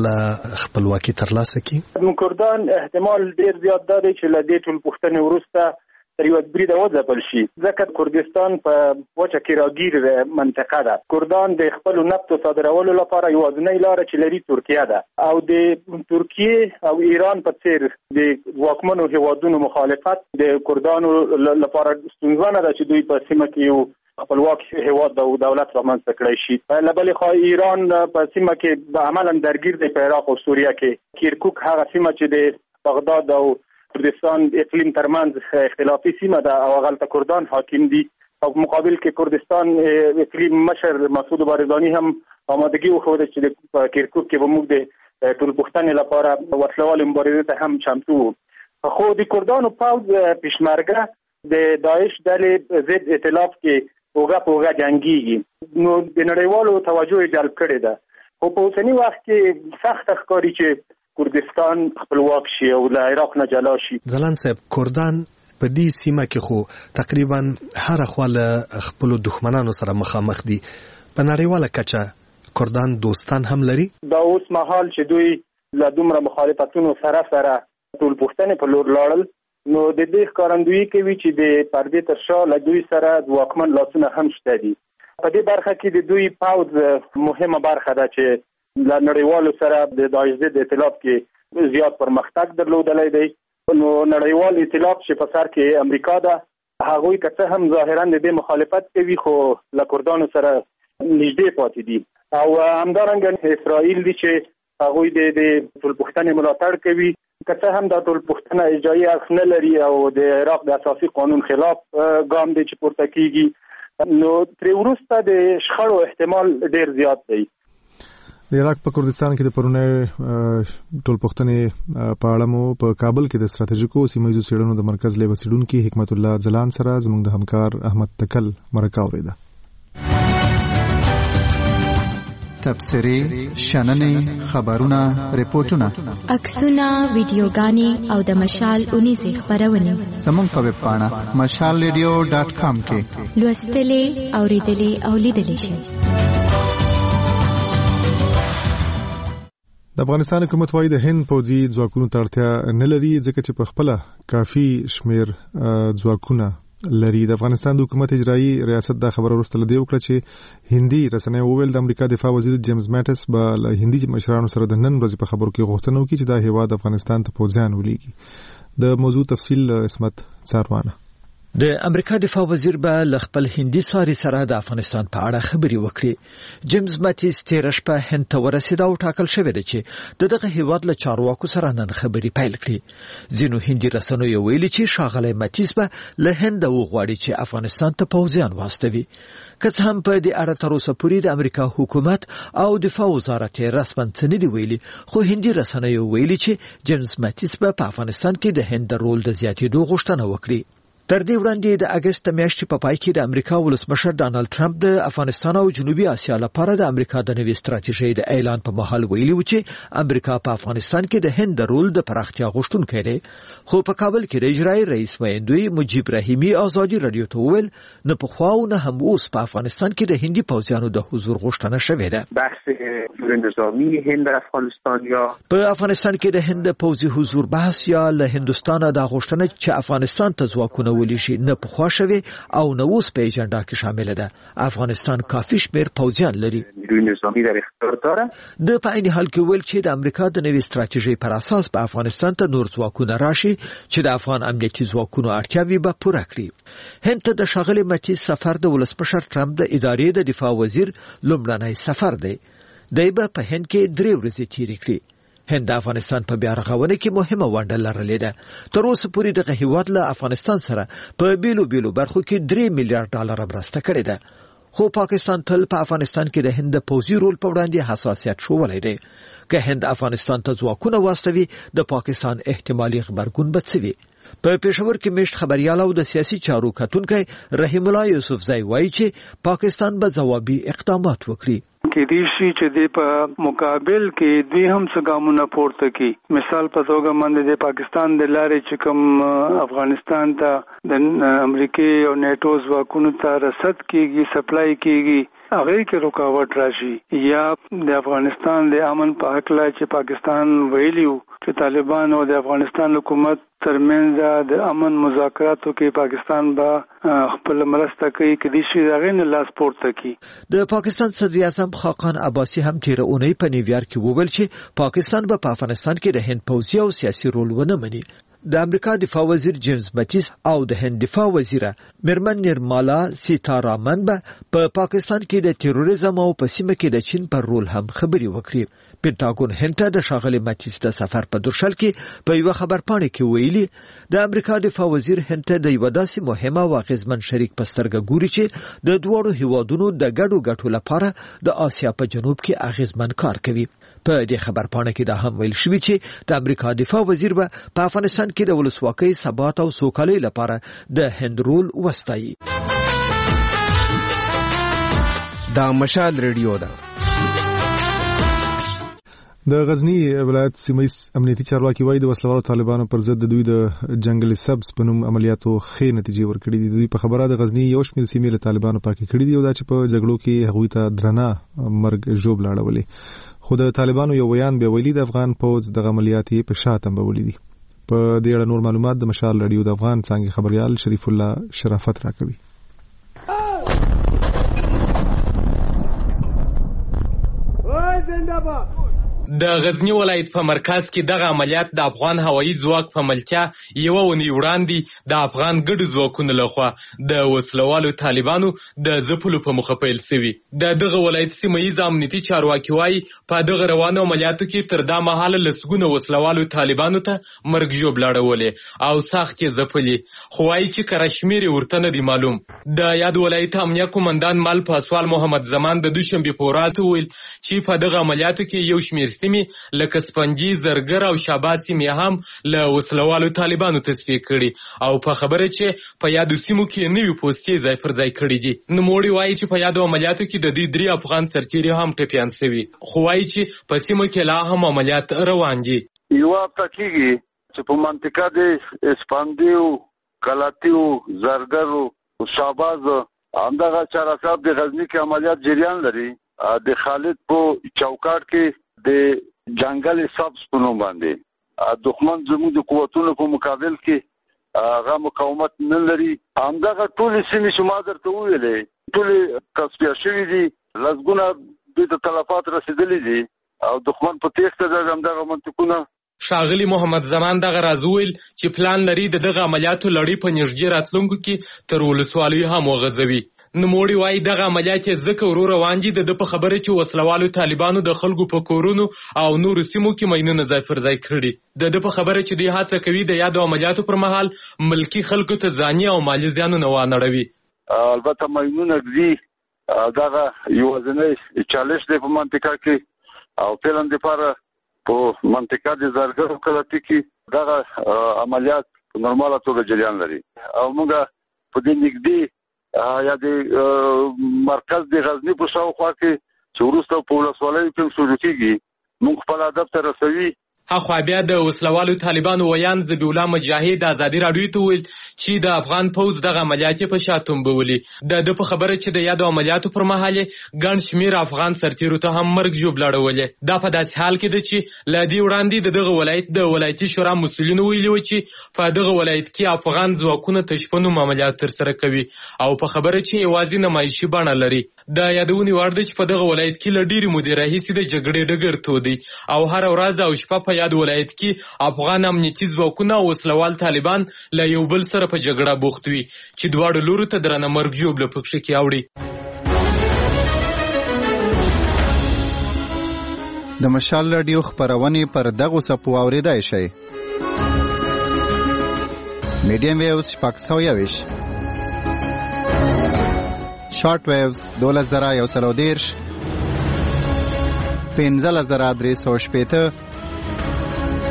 خپلواکي ترلاسه کړي؟ کردان احتمال ډیر زیات دی چې له دې ټول پوښتنې وروسته تر یو بریده وځپل شي، ځکه کردستان په وچه کې راګیر منطقه ده. کردان د خپل نفت صادرولو لپاره یوازینۍ لار چې لري ترکیه ده، او د ترکیه او ایران په څیر د واکمنو هیوادونو مخالفت د کردانو لپاره ستونزمنه ده چې دوی په سیمه کې یو خپلواک هیواد او دولت رامنځته کړی شي. له بلې خوا ایران په سیمه کې عملاً درگیر دی په عراق او سوریه کې. کرکوک هغه سیمه چې د بغداد او کردستان اقلیم ترمنځ اختلافي سیمه ده او هغه کردان حاکم دي، او مقابل کې کردستان اقلیم مشر مسعود بارزانی هم آمادگی وښوده چې په کرکوک کې به موږ د ټولپوښتنې لپاره وسلوال مبارزې ته هم چمتو وو. خو د کردانو پوځ پیشمرګه د داعش ډلې ضد ائتلاف کې اوږه په اوږه جنګیږي، نو د نړیوالو توجه جلب کړې ده. خو په اوسني وخت کې سخت ښکاري چې کردستان خپلواک شي او له عراق نه جلا شي. ځلان صاحب، کردان په دې سیمه کې خو تقریبا هر خوا له خپل دښمنانو سره مخامخ دي. په نړیواله کچه کردان دوستان هم لري؟ دا اوس مهال چې دوی له دومره مخالفتونو سره ټول پوښتنې په لور لاړل، نو د دې ښکارندویي کوي چې د پردې تر شا له دوی سره ځواکمن لاسونه هم شته دي. په دې برخه کې د دوی پوځ مهمه برخه ده چې له نړیوالو سره د داعش ضد ائتلاف کې زیات پرمختګ درلودلی دی. نو نړیوال ائتلاف چې په سر کې امریکا ده، هغوی که څه هم ظاهرا د دې مخالفت کوي خو له کردانو سره نږدې پاتې دي. او همدارنګه اسرائیل دي چې هغوی د ټولپوښتنې ملاتړ کوي، که څه هم دا ټولپوښتنه اجرایي اړخ نه لري او د عراق د اساسي قانون خلاف ګام دی چې پورته کیږي. نو ترې وروسته د شخړو احتمال ډیر زیات دی. د عراق په کردستان کې د پرونی ټولپوښتنې په اړه مو په کابل کې د ستراتیژیکو سیمه‌ییزو څېړنو د مرکز لیوه څېړونکي حکمت الله ځلان سره زموږ د همکار احمد تکل مرکه اورېده. تبصرې، شننې، خبرونه، ریپورتونه، عکسونه، ویډیوګانې او د مشال اونیزې خپرونې زموږ په ویب پاڼه mashalradio.com کې لوستلې، اورېدلې او لیدلې شئ. د افغانستان حکومت وايي د هند پوځي ځواکونو ته اړتیا نه لري ځکه چې په خپله کافي شمیر ځواکونه لري. د افغانستان د حکومت اجرایي ریاست دا خبره وروسته له دې وکړه چې هندي رسنیو وویل د امریکا دفاع وزیر جیمز ماټس به له هندي مشرانو سره د نن ورځې په خبرو کې غوښتنه وکړي چې دا هیواد افغانستان ته پوځیان ولېږي. د موضوع تفصیل اسمت څاروانه. د امریکا دفاع وزیر به ل خپل هندي ساري سره د افغانستان په اړه خبري وکړي. جیمز ماټیس تیر شپه هند ته ورسېد او ټاکل شوی دی چې دغه هیواد له چارواکو سره نن خبري پیل کړي. ځینو هندي رسنیو ویلي چې ښاغلی ماټیس به له هند وغواړي چې افغانستان ته پوځیان واستوي. که څه هم په دې اړه تر اوسه پورې د امریکا حکومت او دفاع وزارت رسماً څه نه دي ویلي، خو هندي رسنیو ویلي چې جیمز ماټیس به په افغانستان کې د هند د رول د زیاتېدو غوښتنه وکړي. تر دې وړاندې د اگست میاشتې په پای کې د امریکا ولسمشر ډانلډ ټرمپ د افغانستان او جنوبي اسیا لپاره د امریکا د نوې ستراتیژۍ د اعلان په مهال ویلي و چې امریکا په افغانستان کې د هند د رول د پراختیا غوښتونکی دی. خو په کابل کې د اجرایي رئیس ویندوی مجیب رحیمی ازادي رادیو ته وویل نه پخوا او نه هم اوس په افغانستان کې د هندي پوځیانو د حضور غوښتنه شوې ده. بحث حضور نظامی هند در افغانستان یا په افغانستان کې د هند پوځي حضور بحث یا له هندستان د غوښتنه چې افغانستان ته ځواکونه ولېږي نه پخوا شوی او نو اوس په ایجنډا کې شامل ده. افغانستان کافي شمیر پوځیان لري. نیروی نظامی در اختیار داره. د په عین حال کې ویل چې د امریکا د نوې ستراتیژۍ پر اساس په افغانستان ته نور ځواکونه راشي چې د افغان امنیتي ځواکونو اړتیاوې به پوره کړي. هند ته د ښاغلي ماټیس سفر د ولسمشر ټرمپ د ادارې د دفاع وزیر لومړنی سفر دی. دی به په هند کې 3 ورځې تیرې کړي. هند د افغانستان په بیا رغونه کې مهمه ونډه لرلې ده. تر اوسه پورې دغه هیواد له افغانستان سره په بیلو برخو کې 3 میلیارډ ډالر مرسته کړې ده. خو پاکستان تل په افغانستان کې د هند پوځي رول په وړاندې حساسیت ښوولی دی. که هند افغانستان ته ځواکونه واستوي د پاکستان احتمالي غبرګون به څه وي؟ په پېښور کې مشت خبريال او د سیاسي چارو کتونکي رحیم الله یوسفزئی وایي چې پاکستان به ځوابي اقدامات وکړي. کې دي چې د په مقابل کې دوی هم څه ګامونه پورته کړي. مثال په توګه باندې د پاکستان د لارې چې کوم افغانستان ته د امریکای او نیټو ځواکونو ته رسد کیږي، سپلای کیږي، هغه کې رکاوټ راشي، یا د افغانستان د امن په حق لا چې پاکستان ویلیو چې طالبان او د افغانستان حکومت ترمنځ د امن مذاکراتو کې پاکستان به خپل مرسته کوي کدي شي دغه نه لاس پورته کوي. د پاکستان صدر اعظم خاقان عباسی هم تیر اونۍ په نیویارک کې وویل چې پاکستان به په افغانستان کې د هند پوځي او سیاسي رول ونه مني. د امریکا دفاع وزیر جیمز ماتیس او د هند دفاع وزیره مرمن نرمالا سیتارامن په پاکستان کې د تروریزم او په سیمه کې د چین پر رول هم خبري وکړي. پینټاګون هند ته د ښاغلي ماتیس د سفر په درشل کې په یو خبرپاڼه کې ویلي د امریکا دفاع وزیر هند ته د یو داسې مهمه او اغیزمن شریک په سترګه ګوري چې د دوړو هیوادونو د ګډو ګټو لپاره د آسیا په جنوب کې اغیزمن کار کوي. په دې خبرپاڼه کې دا هم ویل شوی چې د امریکا دفاع وزیر په افغانستان کې د ولسواکۍ، ثبات او سوکالۍ لپاره د هند رول وستایي. دا مشال ریډیو ده. د غزنی ولایت سیمه‌یز امنیتي چارواکي وایي د وسلوالو طالبانو پر ضد د دوی د جنگل سبز په نوم عملیاتو ښې نتیجې ورکړې دي. دوی په خبره د غزنی یو شمېر سیمې له طالبانو پاکې کړې دي او دا چې په جګړو کې هغوی ته درنه مرګ ژوبله اړولې. خو د طالبانو یو بیان بیا ویلي د افغان پوځ د عملیات په شا تنبولي دي. په دې اړه نور معلومات د مشال رادیو د افغان څنګه خبريال شریف الله شرافت راکوي. د غزنی ولایت په مرکز کې دغه عملیات د افغان هوایي ځواک په ملتیا یو ونی وړاندې د افغان ګډو ځواکونو لخوا د وسلوالو طالبانو د ځپلو په مخه پیل شوی. دغه ولایت سیمه‌یز امنیتي چارواکي وایي په دغه روانو عملیاتو کې تر دا مهاله لسګونه وسلوالو طالبانو ته مرګ ژوبله اړولې او سخت یې ځپلې، خو وایي چې کره شمېر یې ورته نه دي معلوم. د یاد ولایت امنیه قومندان مل پاسوال محمد زمان د دوشنبې په ورځ ویل چې په دغه عملیاتو کې یو شمېر سیمې لکه سپنجي، زرګر او شاباس سیمې هم له وسلوالو طالبانو تصفیه کړي او په خبره چې په یادو سیمو کې نوي پوستې ځای پر ځای کړي دي. نوموړي وایي چې په یادو عملیاتو کې د دوی 3 افغان سرتیري هم ټپیان شوي، خو وایي چې په سیمو کې لا هم عملیات روان دي. یو هفته کېږي چې په منطقه د اسپاندیو، کلاتیو، زرګرو، شاباز همدغه چارساب د غزنی کې عملیات جریان لري. د خالد په چوکاټ کې د جنگل سبز په نوم باندې دښمن زموږ د قوتونو په مقابل کې هغه مقاومت نه لري. همدغه ټولې سیمې چې ما درته وویلې ټولې تصفیه شوي دي، لسګونه دوی ته تلفات رسېدلي دي او دښمن په تېښته ده همدغه منطقونه. ښاغلي محمد زمان دغه راز وویل چې پلان لري د دغه عملیاتو لړۍ په نږدې راتلونکو کې تر ولسوالیو هم وغځوي. نوموړي وایي دغه عملیات یې ځکه ورو روان دي د په خبره چې وسلوالو طالبانو د خلکو په کورونو او نورو سیمو کې ماینونه ځای پر ځای کړي. د په خبره چې دوی هڅه کوي د یادو عملیاتو پر مهال ملکی خلکو ته ځاني او مالي زیانونه وانړوي. البته ماینونه ږدي دغه یوازینی چالش دی په منطقه کې او فعلا دپاره په منطقه د زرګرو کلاتي کې دغه عملیات په نورماله توګه جریان لري او موږ په دې نږدې یا د مرکز د غزنی په شاوخوا کې چې وروسته په ولسوالیو کې شروع کېږي موږ خپل هدف ته رسوي. هخوا بیا د وسلوالو طالبانو ویان ذبیح الله مجاهد ازادي راډیو ته ویل چې د افغان پوځ دغه عملیات په شا تنبولي. د په خبره چې د یادو عملیاتو پر مهال ګڼ شمېر افغان سرتیرو ته هم مرګ ژوبله اړولې. دا په داسې حال کې ده چې له دې وړاندې دغه ولایت د ولایتي شورا مسؤلینو ویلي و چې په دغه ولایت کې افغان ځواکونه تشپنوم عملیات ترسره کوي او په خبره چې یوازې نمایشي بڼه لري. د یادونې وړ ده چې په دغه ولایت کې له ډېرې مودې راهیسې د جګړې ډګر تودی او هره ورځ او شپه په یاد ولایت کې افغان امنیتي ځواکونه او وسلوال طالبان له یو بل سره په جګړه بوخت وي چې دواړو لورو ته درنه مرګ ژوبله پکښې کې اوړي. د مشال رادیو خپرونې پر دغو څپو اورېدای شئ. میډیم ویوز 621، شارټ ویوز 12130، 15350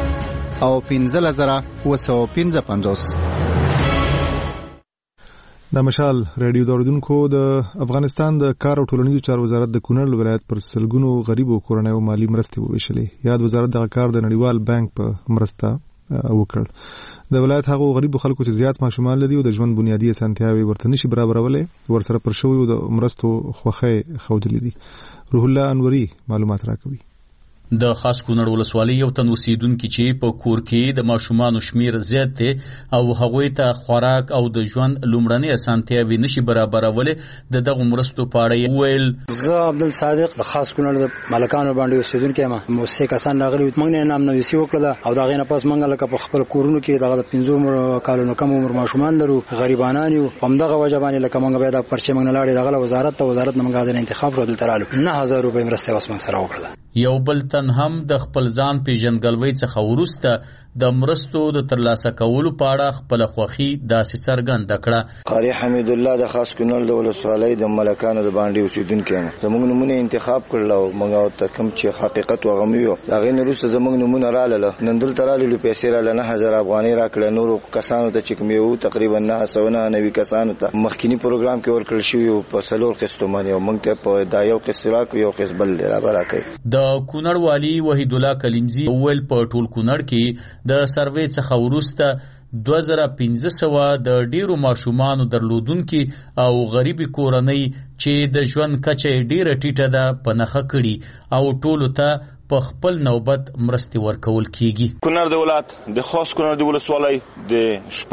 او 15750. د مشال رادیو دوردونکو د افغانستان د کار او ټولنیزو چارو وزارت د کونړ ولایت پر سلګونو غریبو کورنیو مالی مرستې وویشلې. یاد وزارت د کار د نړیوال بانک په مرسته وکړ. د ولایت هغو غریبو خلکو چې زیات ماشومان لري او د ژوند بنیادی اسانتیاوې ورته نشي برابرولې ورسره پر شویو د مرستو خوښۍ ښودلې دي. روح الله انوري معلومات راکوي. د خاص کونړ ولسوالۍ یو تن اوسیدونکي چې په کور کې د ماشومانو شمیر زیات دی او هغوی ته خوراک او د ژوند لومړنۍ اسانتیاوې نشي برابرولې د دغو مرستو په اړه ویل. زه عبدالصادق د خاص کونړ د مالکانو باندې اوسیدونکی یم. موسسې کسان راغلي موږ نه نام نویسي وکړه او د هغې نه پس موږ لکه په خپل کورونو کې دغه د 15 کالونو کم عمر ماشومان لرو غریبانان یو. په همدغه وجه باندې لکه موږ بیا د پرچې موږ نه لاړې دغه وزارت نه موږ د انتخاب شو دلته رالو 9000 روپۍ مرسته وس موږ سره وکړه. یو بل تن هم د خپل ځان پیژنګلوۍ څخه وروسته د مرستو د ترلاسه کولو په اړه خپل خوښي داسې څرګنده کړه. قاری حمید الله د خاص کونړ د ولسوالۍ د ملکانو د باندې اوسیدونکی یم. زموږ نمونه انتخاب کړل او موږ ته کوم چې حقیقت وغمیو هغه نه وروسته زموږ نمونه رااله. نن دلته رالو پیسې رااله 9000 افغانۍ راکړه. نور کسانو ته چې کوم یو تقریبا 990 کسانو ته مخکینی پروګرام کې ورکړل شوی په سلور قسطو باندې او موږ ته په دا یو قسط راکو یو قسط بل راکړي. د کونړ والی وحید الله کلیمزی اول په ټول کونړ کې د سروې څخه وروسته 2500 د ډیرو ماشومانو درلودونکي او غریبي کورنۍ چې د ژوند کچه ډیره ټیټه ده په نخښه کړي او ټولو ته په خپل نوبت مرستې ورکول کیږي. کونړ د ولایت د خاص کونړ د ولسوالۍ د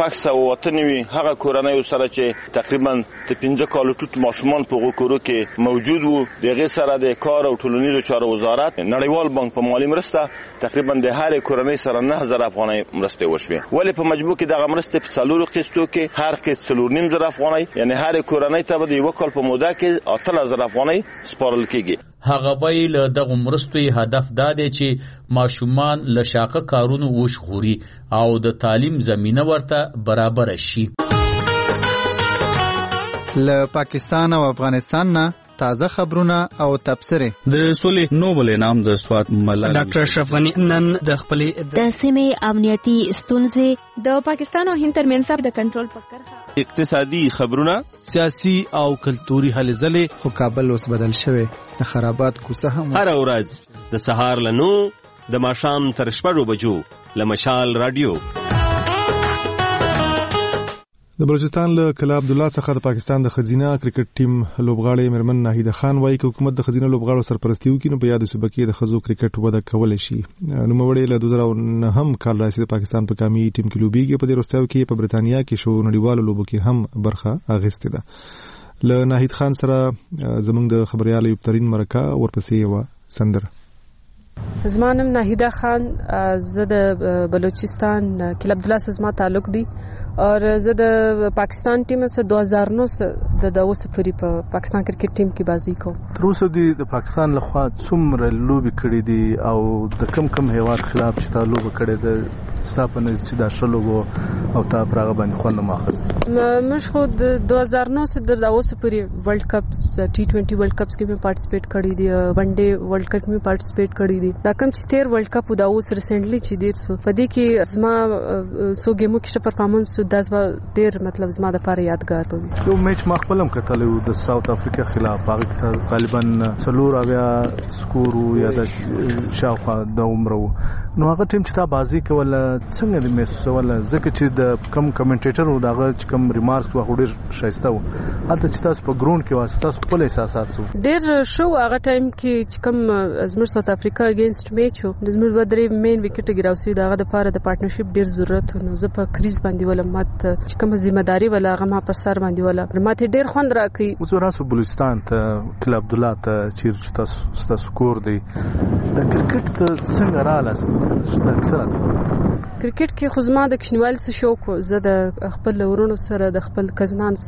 698 هغه کورنۍ سره چې تقریبا د 15 کالو ټوټ ماشومان په غوکورو کې موجود وو. دغه سره د کار او ټولنیزو چارو وزارت نړیوال بانک په مالی مرسته تقریبا د هر کورنۍ سره 9000 افغانۍ مرستې وشوه. ولی په مجموع کې دغه مرستې په څلورو قسطو کې هر قسط 4.5 افغانۍ یعنی هر کورنۍ ته به یو کال په موده کې 8000 افغانۍ سپارل کیږي. هغه ویل دغه مرستو هدف دا دی چې ماشومان له شاقه کارونو وژغوري او د تعلیم زمینه ورته برابر شي. له پاکستان او افغانستان نه تازه خبرونه او تبصره. د سولې نوبل انعام د سوات ملالۍ ډاکټر اشرف غنی نن د خپلې د سیمې امنیتي ستونزې د پاکستان او هند ترمنځ د کنټرول په کرښه اقتصادي خبرونه سیاسي او کلتوري هلې ځلې. خو کابل اوس بدل شوی د خرابات کوڅه هم هر ورځ د سهار له 9 د ماښام تر 6 بجو له مشال رادیو. د بلوچستان له کلا عبدالله څخه د پاکستان د خزینه کرکټ ټیم لوبغاړی مرمن ناهیده خان وایي چې حکومت د خزینه لوبغاړو سرپرستی وکړي نو په یاد صوبه کې د خزو کرکټ وده کولای شي. نوموړی له 2009 کال راځي د پاکستان په قومي ټیم کې لوبيږي. په دې وروستیو کې په برتانیا کې شو نړیوالو لوبو کې هم برخه اخیستې ده. له ناهید خان سره زمونږ د خبريال یوبترین مرکه ورپسې یو سندره. زمانم ناهیده خان زه د بلوچستان کلا عبدالله سره زما تعلق دی اور زه د پاکستان ټیم سره 2009 د اوس پورې په پاکستان کرکټ ټیم کې بازی کوم. تر اوسه د پاکستان لخوا څومره لوبي کړې دي او د کم هیواد خلاف چې تا لوبه کړې ده ستاسو چې دا شلوغو او تا پرغه باندې خوند ماخذ مش خو د 2009 سره د اوس پورې ورلد کپ T20 ورلد کپس کې مې پارټیسپیټ کړی دی. ون ډے ورلد کپ کې مې پارټیسپیټ کړی دی. دا کوم چې 13 ورلد کپ دا اوس ریسنټلی چې ډیر سو په دې کې زما سو گیمو کې پرفارمنس داس ډیر مطلب زما د لپاره یادګار وي. یو میچ ما خپلم کتلو د ساوث افریقا خلاف هغه ته غالبا 4 سکور یا د شاوخوا د عمرو نو هغه ټیم چې تا بازی کوله څنګه د محسوسوله ځکه چې د کم کمنټیټر او دغه چې کم ریمارکس واخو ډیر شایسته و حتی چې تاسو په ګراوند کې واسطه تاسو خپل احساسات سو ډیر شو هغه ټایم کې چې کم زموږ ساوث افریقا اگینست میچ و د زموږ ودرې مین وکټ ګراوسی دغه د لپاره د پارټنرشپ ډیر ضرورت نو زه په کریز باندې ولم مات چې کوم ځمېداري ولا هغه ما پر سر باندې ولا ماته ډیر خوند راکې. اوس راسو بلوچستان ته کلا عبدالله ته چیر تاسو کور دی د کرکټ ته څنګه رااله اکثره کرکټ کې خو زما د کشنوال څخه شوق زه د خپل ورونو سره د خپل کزنان سره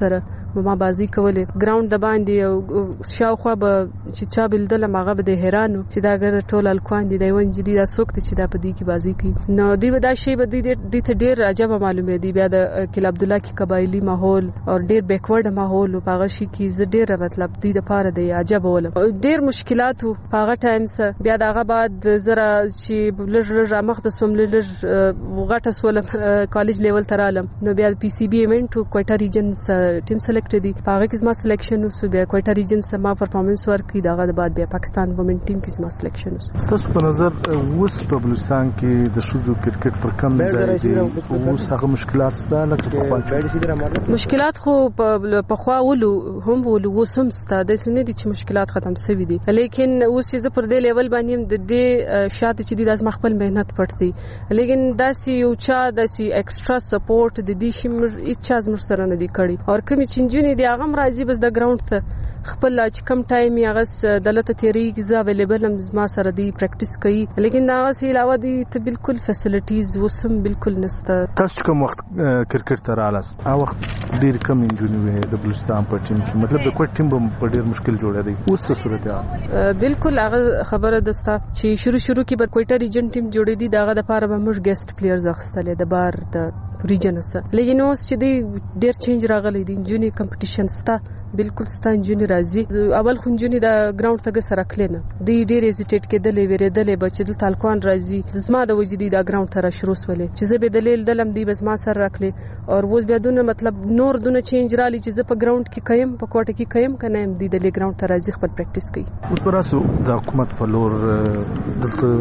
ما بازی کولې ګراوند د باندې شاوخوا به چې چا بلدل هغه به د حیرانو چې دا ګر ټول الکوان دي دیون جدي دا سوک چې دا په دې کې بازی کوي نو دی ودا شی به دې ته ډیر عجب معلومه دی بیا د کله عبد الله کې قبایلی ماحول او ډیر بیکورډ ماحول او هغه شي کې ډیر مطلب دی د پاره دی عجب ول ډیر مشکلات په هغه ټایم سره بیا دغه بعد زرا چې لږ مخ د سوم لږ غټه سول کالج لیول تر عالم نو بیا پی سی بی ایونت کوټا ریجن ټیم سلیکټ دي هغه کې ما سلیکشن وسو بیا کوټا ریجن سره ما پرفارمنس ورکړي دغه بعد بیا پاکستان وومن ټیم کې ما سلیکشن وسو تاسو په نظر اوس په بلوچستان کې د شوزو کرکټ پر کم ځای دی اوس هغه مشکلات ستا لکه په خوا مشکلات خو په خوا ولو هم ولو وسم ستا د سنې دي چې مشکلات ختم شوي دي لیکن اوس چې پر دې لیول باندې د دې شاته چې د ازما خپل مهنت پټ دي لیکن داسي یو چا داسي ایکسترا سپورټ د دې شمر اچاز مر سره نه دی کړی او کوم چې انجونی دی هغه راځي بس د ګراوند ته خپل چې کم ټایم یې هغه دلته تیریږي زه اویلیبل هم ما سره دی پریکټیس کوي لیکن دا هغه علاوه دی ته بالکل فیسیلیټیز وسم بالکل نشته تاسو کوم وخت کرکټ ته رالاست هغه وخت ډیر کم انجونی وې د بلوچستان په ټیم کې مطلب د کوټ ټیم په ډیر مشکل جوړه دی اوس څه صورت ده بالکل هغه خبره دستا چې شروع کې به کوټا ریجن ټیم جوړې دي دغه د پاره به موږ ګیسټ پلیئرز اخستلې د بار د ریجن سره لیکن اوس چې دی ډیر چینج راغلی دی انجونی کمپټیشن ستا بالکل ستا انجونی راځي اول خو انجونی د ګراوند څخه سره کړل دی ډیر هیزیټیټ کېدلې ویریدلې بچ د تالکوان راځي زما د وجودي د ګراوند تر شروع ولې چې زه به دلیل دلم دی بس ما سره راکړل او اوس بیا دونه مطلب نور دونه چینج رالی چې زه په ګراوند کې قیم په کوټه کې قیم کنه هم دی د ګراوند تر راځي خپل پریکټیس کوي اوس پراسو د حکومت په لور دلته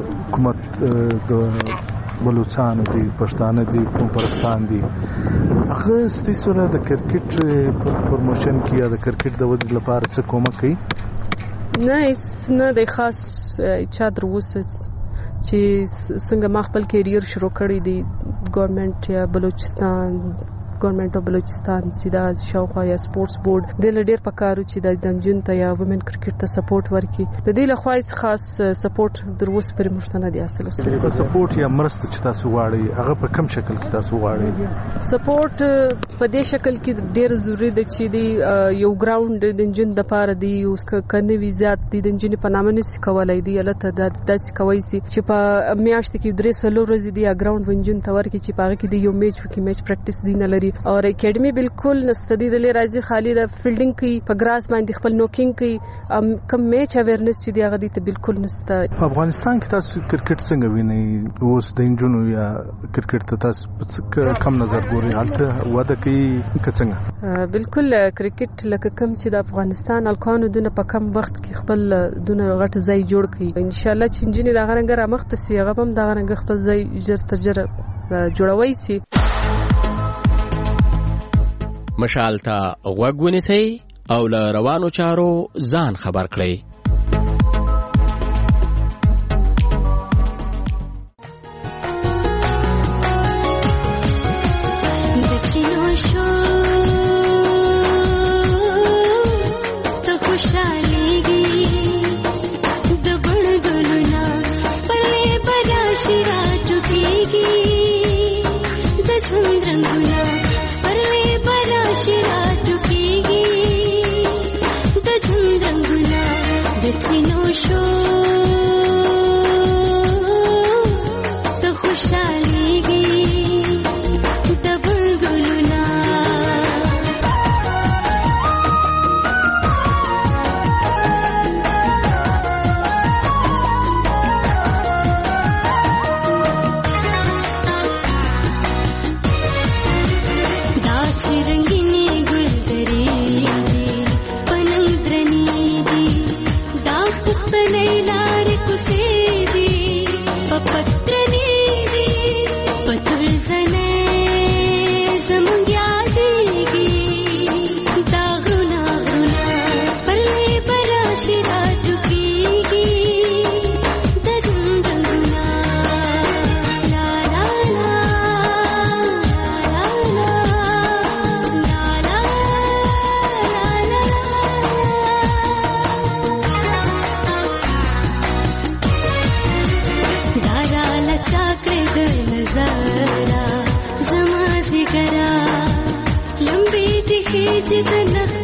حکومت د بلوچستان دی پښتانه دی کوم پرستان دی هغه ستاسو د کرکټ پروموشن کې یا د کرکټ د ودې لپاره څه کومک کوي نه د خاص چا دروسه چې څنګه ما خپل کیریر شروع کړی دی ګورنمنت یا بلوچستان ګورنمنت اف بلوچستان سیدا شاوخوا یا سپورتس بورډ د لډیر پکارو چې د دنجن ته یا وومن کرکټ ته سپورټ ورکړي د دې لخوا خاص سپورټ دروس پر مشتنه دي اصل په سپورټ یا مرسته چې تاسو غواړئ هغه په کوم شکل کې تاسو غواړئ سپورټ په دې شکل کې ډیر ضروری دی چې دی یو ګراوند د دنجن د پاره دی اوس کنه وی زیات د دنجن په نامه نس کولای دی الته د داسې کوي چې په میاشت کې درې سلو ورځې دی ګراوند ونجن ته ورکړي چې پاره کې دی یو میچ وکي میچ پریکټیس دی نه لري اور اکیډمي بالکل نستدی د لې راځي خالی د فیلډینګ کوي په ګراس باندې خپل نوکینګ کوي کم میچ اویرنس چې دی هغه دي ته بالکل نسته په افغانستان کې تاسو کرکټ څنګه وینئ اوس د انجونو یا کرکټ ته تاسو کم نظر ګورئ حالت وده کوي څنګه بالکل کرکټ لکه کم چې د افغانستان الکانو دونه په کم وخت کې خپل دونه غټ ځای جوړ کړي ان شاء الله چې انجونی دا غرنګ را مخ ته سی هغه هم دا غرنګ خپل ځای جر تر جر جوړوي سي مشال ته غوږ ونیسئ او له روانو چارو ځان خبر کړئ. چې د